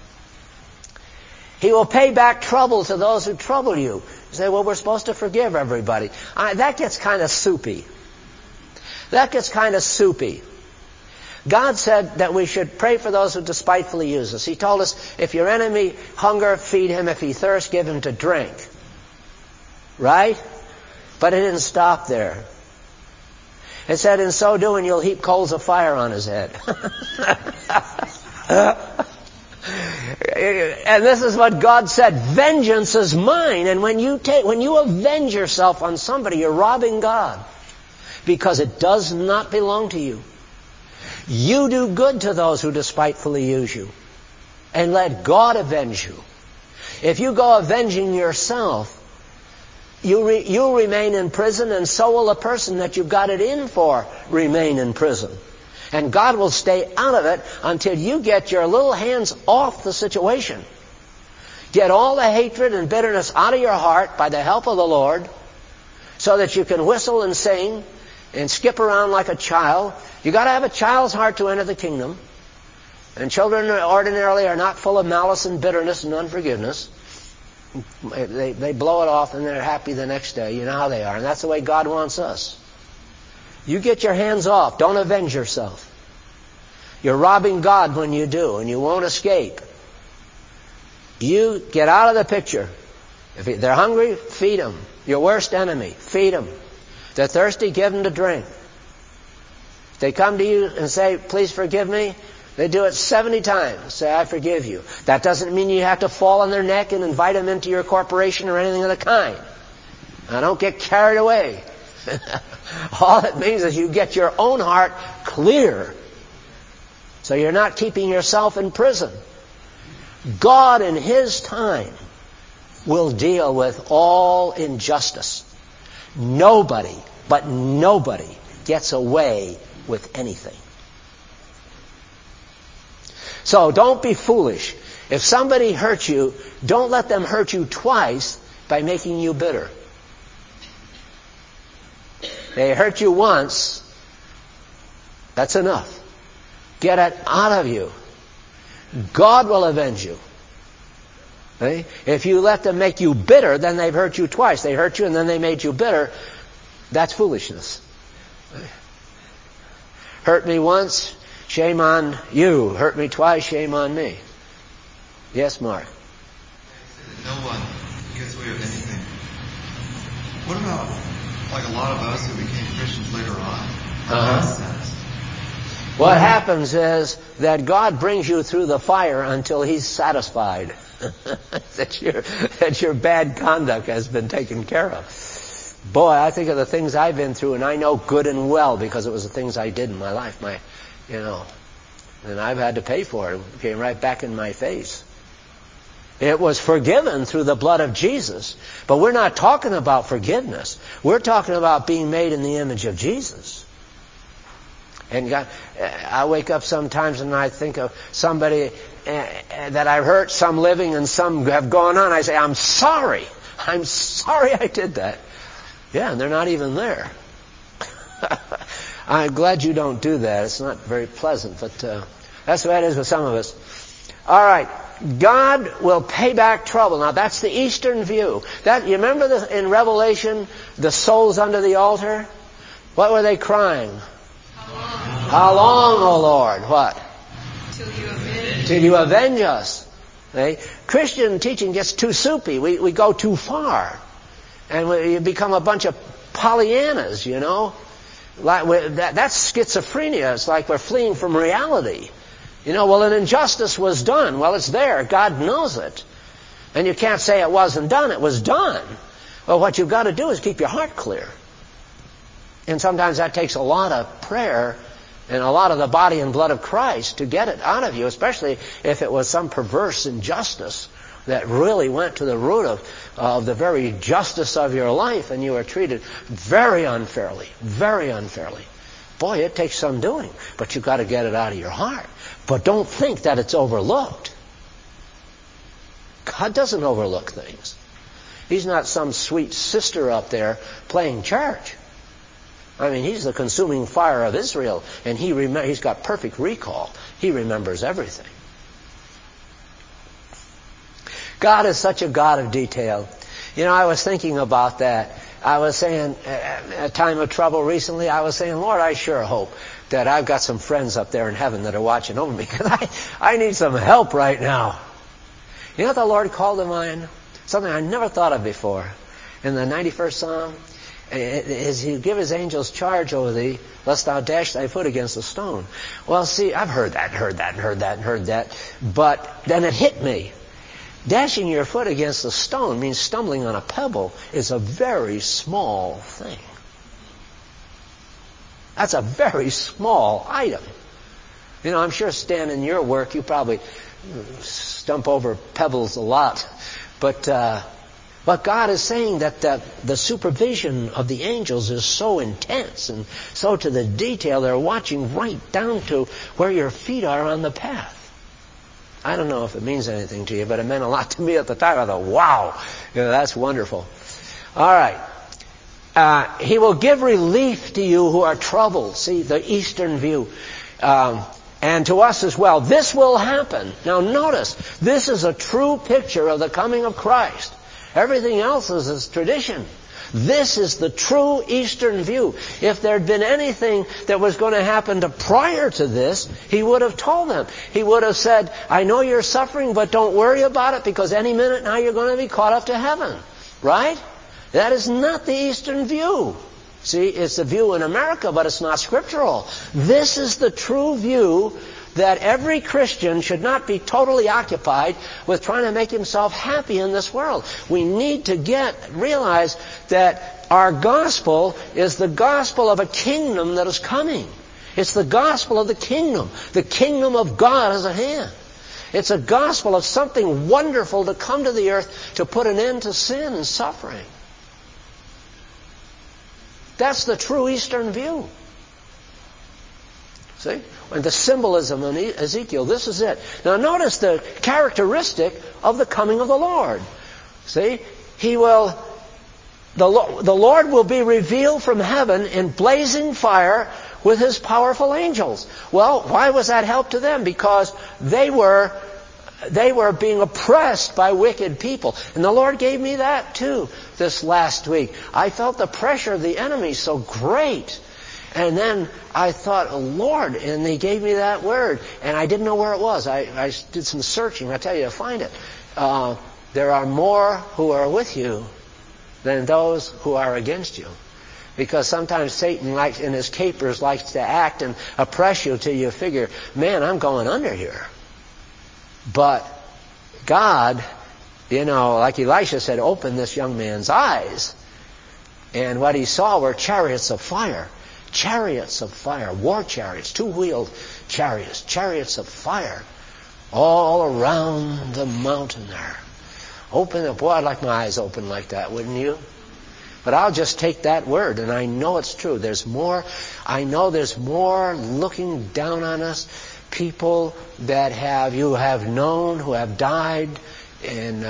He will pay back trouble to those who trouble you. You say, well, we're supposed to forgive everybody. That gets kind of soupy. God said that we should pray for those who despitefully use us. He told us, if your enemy hunger, feed him. If he thirst, give him to drink. Right? But it didn't stop there. It said, in so doing, you'll heap coals of fire on his head. And this is what God said, vengeance is mine. And when you avenge yourself on somebody, you're robbing God. Because it does not belong to you. You do good to those who despitefully use you. And let God avenge you. If you go avenging yourself, you'll remain in prison, and so will the person that you've got it in for remain in prison. And God will stay out of it until you get your little hands off the situation. Get all the hatred and bitterness out of your heart by the help of the Lord, so that you can whistle and sing and skip around like a child. You've got to have a child's heart to enter the kingdom. And children ordinarily are not full of malice and bitterness and unforgiveness. They blow it off and they're happy the next day. You know how they are. And that's the way God wants us. You get your hands off. Don't avenge yourself. You're robbing God when you do, and you won't escape. You get out of the picture If they're hungry, feed them. Your worst enemy, feed them. If they're thirsty, give them to drink. If they come to you and say, please forgive me, they do it 70 times. Say, I forgive you. That doesn't mean you have to fall on their neck and invite them into your corporation or anything of the kind. Now, don't get carried away. All it means is you get your own heart clear. So you're not keeping yourself in prison. God in His time will deal with all injustice. Nobody, but nobody, gets away with anything. So don't be foolish. If somebody hurts you, don't let them hurt you twice by making you bitter. They hurt you once, that's enough. Get it out of you. God will avenge you. Okay? If you let them make you bitter, then they've hurt you twice. They hurt you and then they made you bitter. That's foolishness. Okay? Hurt me once, shame on you. Hurt me twice, shame on me. Yes, Mark? No one gets away with anything. What about, like, a lot of us who became Christians later on? What happens is that God brings you through the fire until He's satisfied that your bad conduct has been taken care of. Boy, I think of the things I've been through, and I know good and well because it was the things I did in my life. And I've had to pay for it. It came right back in my face. It was forgiven through the blood of Jesus. But we're not talking about forgiveness. We're talking about being made in the image of Jesus. And God, I wake up sometimes and I think of somebody that I've hurt, some living and some have gone on. I say, I'm sorry. I'm sorry I did that. Yeah, and they're not even there. I'm glad you don't do that. It's not very pleasant, but that's the way it is with some of us. All right. God will pay back trouble. Now, that's the Eastern view. You remember in Revelation, the souls under the altar? What were they crying? How long, O Lord? What? Till you avenge us. Okay? Christian teaching gets too soupy. We go too far. And you become a bunch of Pollyannas, you know. That's schizophrenia. It's like we're fleeing from reality. You know, well, an injustice was done. Well, it's there. God knows it. And you can't say it wasn't done. It was done. Well, what you've got to do is keep your heart clear. And sometimes that takes a lot of prayer and a lot of the body and blood of Christ to get it out of you, especially if it was some perverse injustice that really went to the root of the very justice of your life, and you were treated very unfairly, very unfairly. Boy, it takes some doing, but you've got to get it out of your heart. But don't think that it's overlooked. God doesn't overlook things. He's not some sweet sister up there playing church. I mean, He's the consuming fire of Israel, and He's got perfect recall. He remembers everything. God is such a God of detail. You know, I was thinking about that. I was saying, at a time of trouble recently, I was saying, Lord, I sure hope that I've got some friends up there in heaven that are watching over me, because I need some help right now. You know what the Lord called to mind? Something I never thought of before. In the 91st Psalm, is He give His angels charge over thee, lest thou dash thy foot against a stone. Well, see, I've heard that. But then it hit me. Dashing your foot against a stone means stumbling on a pebble is a very small thing. That's a very small item. You know, I'm sure, Stan, in your work, you probably stump over pebbles a lot. But God is saying that the supervision of the angels is so intense and so to the detail, they're watching right down to where your feet are on the path. I don't know if it means anything to you, but it meant a lot to me at the time. I thought, wow, that's wonderful. All right. He will give relief to you who are troubled. See, the Eastern view. And to us as well. This will happen. Now notice, this is a true picture of the coming of Christ. Everything else is tradition. This is the true Eastern view. If there had been anything that was going to happen prior to this, he would have told them. He would have said, I know you're suffering, but don't worry about it, because any minute now you're going to be caught up to heaven. Right? That is not the Eastern view. See, it's the view in America, but it's not scriptural. This is the true view, that every Christian should not be totally occupied with trying to make himself happy in this world. We need to realize that our gospel is the gospel of a kingdom that is coming. It's the gospel of the kingdom. The kingdom of God is at hand. It's a gospel of something wonderful to come to the earth to put an end to sin and suffering. That's the true Eastern view. See? And the symbolism in Ezekiel, this is it. Now notice the characteristic of the coming of the Lord. See? The Lord will be revealed from heaven in blazing fire with His powerful angels. Well, why was that help to them? Because they were being oppressed by wicked people. And the Lord gave me that too this last week. I felt the pressure of the enemy so great. And then I thought, oh, Lord, and He gave me that word. And I didn't know where it was. I did some searching. I tell you to find it. There are more who are with you than those who are against you. Because sometimes Satan in his capers likes to act and oppress you till you figure, man, I'm going under here. But God, like Elisha said, opened this young man's eyes. And what he saw were chariots of fire. Chariots of fire, war chariots, two-wheeled chariots of fire, all around the mountain there. Boy, I'd like my eyes open like that, wouldn't you? But I'll just take that word, and I know it's true. There's more. I know there's more looking down on us. People that you have known, who have died, and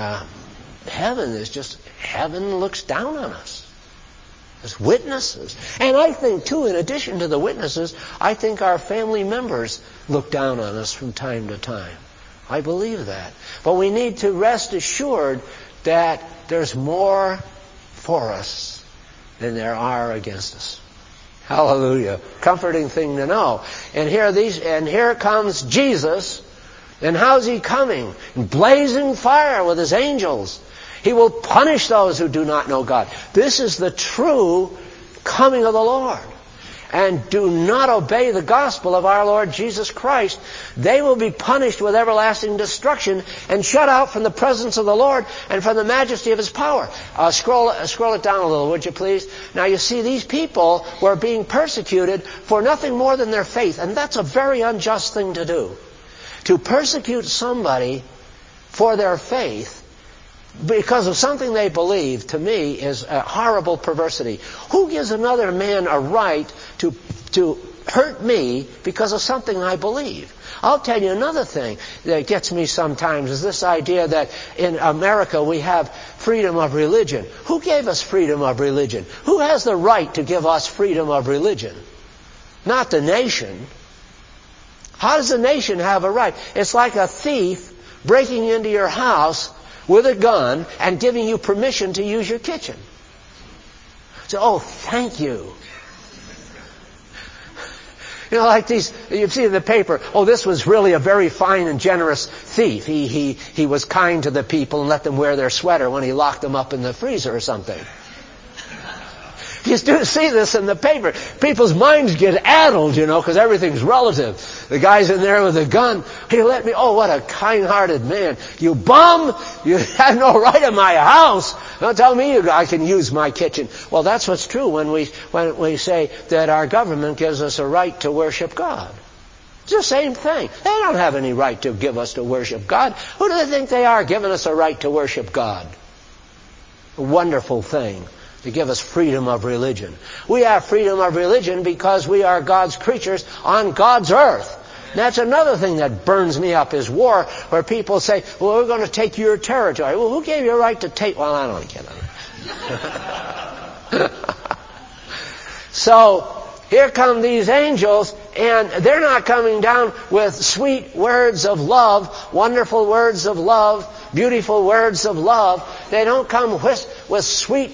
heaven looks down on us. As witnesses. And I think, too, in addition to the witnesses, I think our family members look down on us from time to time. I believe that. But we need to rest assured that there's more for us than there are against us. Hallelujah. Comforting thing to know. And here comes Jesus. And how's He coming? In blazing fire with His angels. He will punish those who do not know God. This is the true coming of the Lord. And do not obey the gospel of our Lord Jesus Christ. They will be punished with everlasting destruction and shut out from the presence of the Lord and from the majesty of His power. Scroll it down a little, would you please? Now you see, these people were being persecuted for nothing more than their faith. And that's a very unjust thing to do. To persecute somebody for their faith because of something they believe, to me, is a horrible perversity. Who gives another man a right to hurt me because of something I believe? I'll tell you another thing that gets me sometimes is this idea that in America we have freedom of religion. Who gave us freedom of religion? Who has the right to give us freedom of religion? Not the nation. How does the nation have a right? It's like a thief breaking into your house with a gun and giving you permission to use your kitchen. So, oh, thank you. Like these, you see in the paper, oh, this was really a very fine and generous thief. He was kind to the people and let them wear their sweater when he locked them up in the freezer or something. You do see this in the paper. People's minds get addled, because everything's relative. The guy's in there with a gun. He let me, oh, what a kind-hearted man. You bum! You have no right in my house. Don't tell me I can use my kitchen. Well, that's what's true when we say that our government gives us a right to worship God. It's the same thing. They don't have any right to give us to worship God. Who do they think they are giving us a right to worship God? A wonderful thing. To give us freedom of religion. We have freedom of religion because we are God's creatures on God's earth. That's another thing that burns me up is war, where people say, well, we're going to take your territory. Well, who gave you a right to take? Well, I don't get it. So, here come these angels, and they're not coming down with sweet words of love, wonderful words of love, beautiful words of love. They don't come with sweet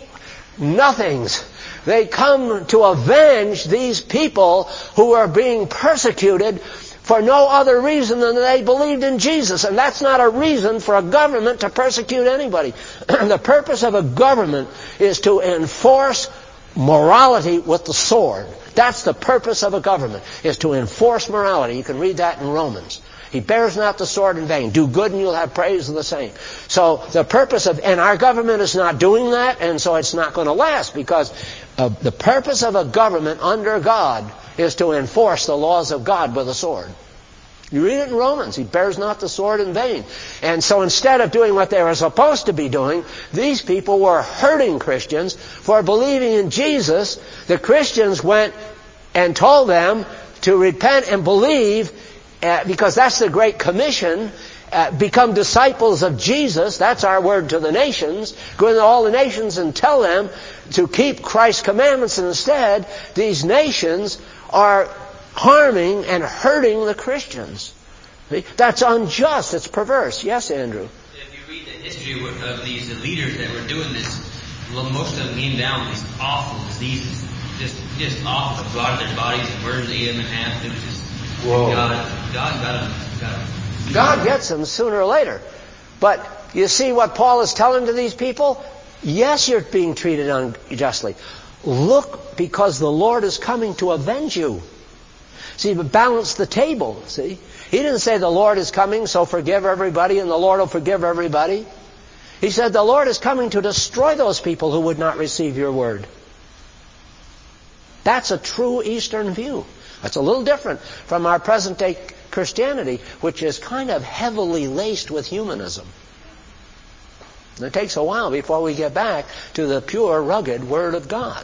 nothings. They come to avenge these people who are being persecuted for no other reason than they believed in Jesus. And that's not a reason for a government to persecute anybody. The purpose of a government is to enforce morality with the sword. That's the purpose of a government, is to enforce morality. You can read that in Romans. He bears not the sword in vain. Do good and you'll have praise of the same. So the purpose of, and our government is not doing that, and so it's not going to last, because the purpose of a government under God is to enforce the laws of God with a sword. You read it in Romans. He bears not the sword in vain. And so instead of doing what they were supposed to be doing, these people were hurting Christians for believing in Jesus. The Christians went and told them to repent and believe, because that's the Great Commission. Become disciples of Jesus. That's our word to the nations. Go into all the nations and tell them to keep Christ's commandments. And instead, these nations are harming and hurting the Christians. See? That's unjust. It's perverse. Yes, Andrew? If you read the history of these leaders that were doing this, most of them came down with these awful diseases. Just awful. They brought their bodies and murdered them in half. It was just, God got them. God gets them sooner or later. But you see what Paul is telling to these people? Yes, you're being treated unjustly. Look, because the Lord is coming to avenge you. See, but balance the table, see? He didn't say the Lord is coming, so forgive everybody and the Lord will forgive everybody. He said the Lord is coming to destroy those people who would not receive your word. That's a true Eastern view. That's a little different from our present-day Christianity, which is kind of heavily laced with humanism. And it takes a while before we get back to the pure, rugged Word of God.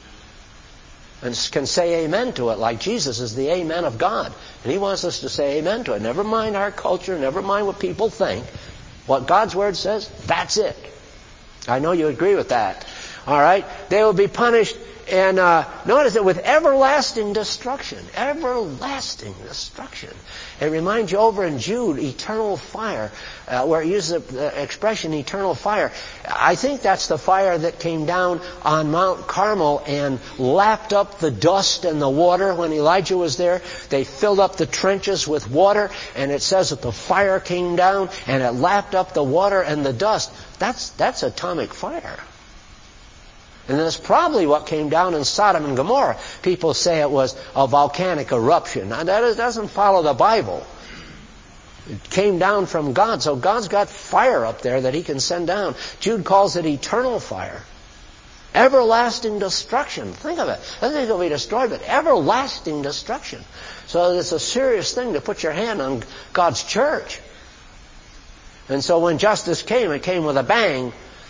And can say amen to it, like Jesus is the amen of God. And He wants us to say amen to it. Never mind our culture, never mind what people think. What God's Word says, that's it. I know you agree with that. All right? They will be punished, and notice it, with everlasting destruction. Everlasting destruction. It reminds you over in Jude, eternal fire, where it uses the expression eternal fire. I think that's the fire that came down on Mount Carmel and lapped up the dust and the water when Elijah was there. They filled up the trenches with water, and it says that the fire came down and it lapped up the water and the dust. That's atomic fire. And that's probably what came down in Sodom and Gomorrah. People say it was a volcanic eruption. Now, that doesn't follow the Bible. It came down from God. So God's got fire up there that He can send down. Jude calls it eternal fire. Everlasting destruction. Think of it. Doesn't think it'll be destroyed, but everlasting destruction. So it's a serious thing to put your hand on God's church. And so when justice came, it came with a bang.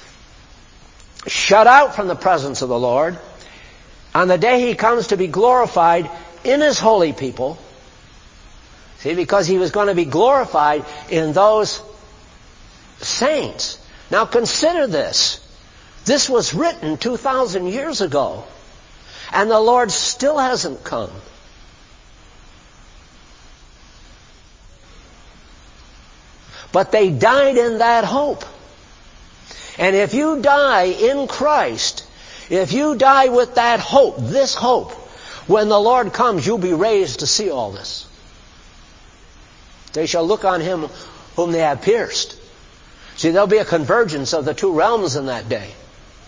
Shut out from the presence of the Lord on the day He comes to be glorified in His holy people. See, because He was going to be glorified in those saints. Now consider this. This was written 2,000 years ago, and the Lord still hasn't come. But they died in that hope. And if you die in Christ, if you die with that hope, this hope, when the Lord comes, you'll be raised to see all this. They shall look on Him whom they have pierced. See, there'll be a convergence of the two realms in that day.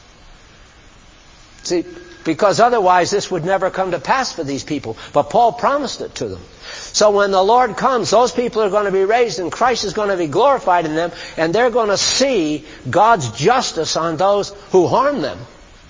See, because otherwise this would never come to pass for these people. But Paul promised it to them. So when the Lord comes, those people are going to be raised and Christ is going to be glorified in them, and they're going to see God's justice on those who harm them.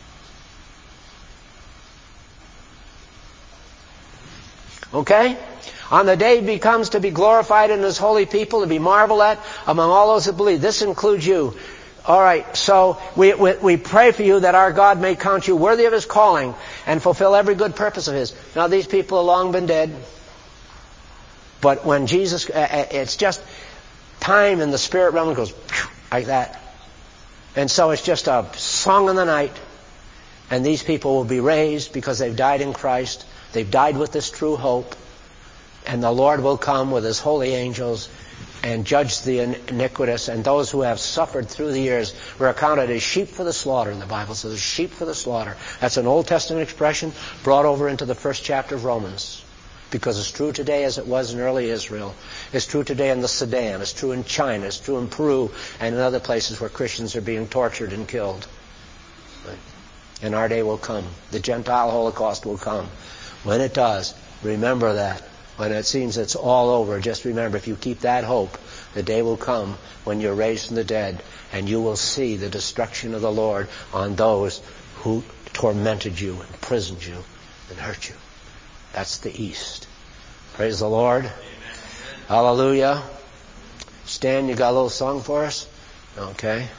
Okay? On the day He comes to be glorified in His holy people, to be marveled at among all those who believe. This includes you. All right, so we pray for you that our God may count you worthy of His calling and fulfill every good purpose of His. Now, these people have long been dead. But when Jesus, it's just time in the spirit realm goes like that. And so it's just a song in the night. And these people will be raised because they've died in Christ. They've died with this true hope. And the Lord will come with His holy angels and judge the iniquitous, and those who have suffered through the years were accounted as sheep for the slaughter. The Bible says, as sheep for the slaughter. That's an Old Testament expression brought over into the first chapter of Romans. Because it's true today as it was in early Israel. It's true today in the Sudan. It's true in China. It's true in Peru and in other places where Christians are being tortured and killed. Right? And our day will come. The Gentile Holocaust will come. When it does, remember that. When it seems it's all over, just remember, if you keep that hope, the day will come when you're raised from the dead and you will see the destruction of the Lord on those who tormented you, imprisoned you, and hurt you. That's the East. Praise the Lord. Amen. Hallelujah. Stan, you got a little song for us? Okay.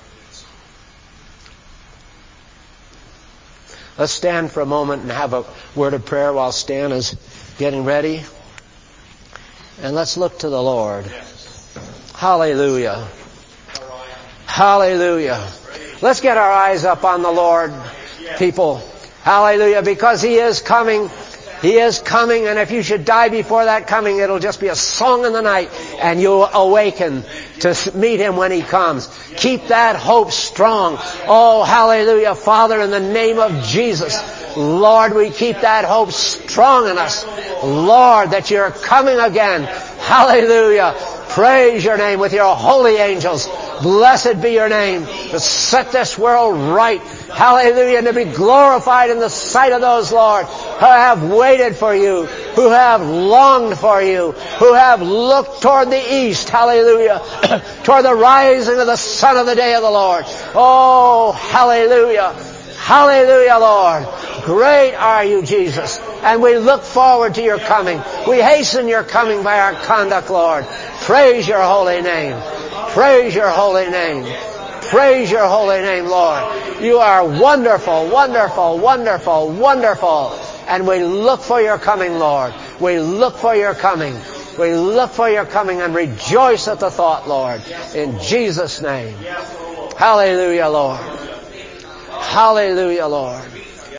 Let's stand for a moment and have a word of prayer while Stan is getting ready. And let's look to the Lord. Hallelujah. Hallelujah. Let's get our eyes up on the Lord, people. Hallelujah. Because He is coming. He is coming, and if you should die before that coming, it'll just be a song in the night, and you'll awaken to meet Him when He comes. Keep that hope strong. Oh, hallelujah. Father, in the name of Jesus, Lord, we keep that hope strong in us. Lord, that You're coming again. Hallelujah. Praise Your name with Your holy angels. Blessed be Your name to set this world right. Hallelujah. And to be glorified in the sight of those, Lord, who have waited for You, who have longed for You, who have looked toward the east. Hallelujah. Toward the rising of the sun of the day of the Lord. Oh, hallelujah. Hallelujah, Lord. Great are You, Jesus. And we look forward to Your coming. We hasten Your coming by our conduct, Lord. Praise Your holy name. Praise Your holy name. Praise Your holy name, Lord. You are wonderful, wonderful, wonderful, wonderful. And we look for Your coming, Lord. We look for Your coming. We look for Your coming and rejoice at the thought, Lord. In Jesus' name. Hallelujah, Lord. Hallelujah, Lord.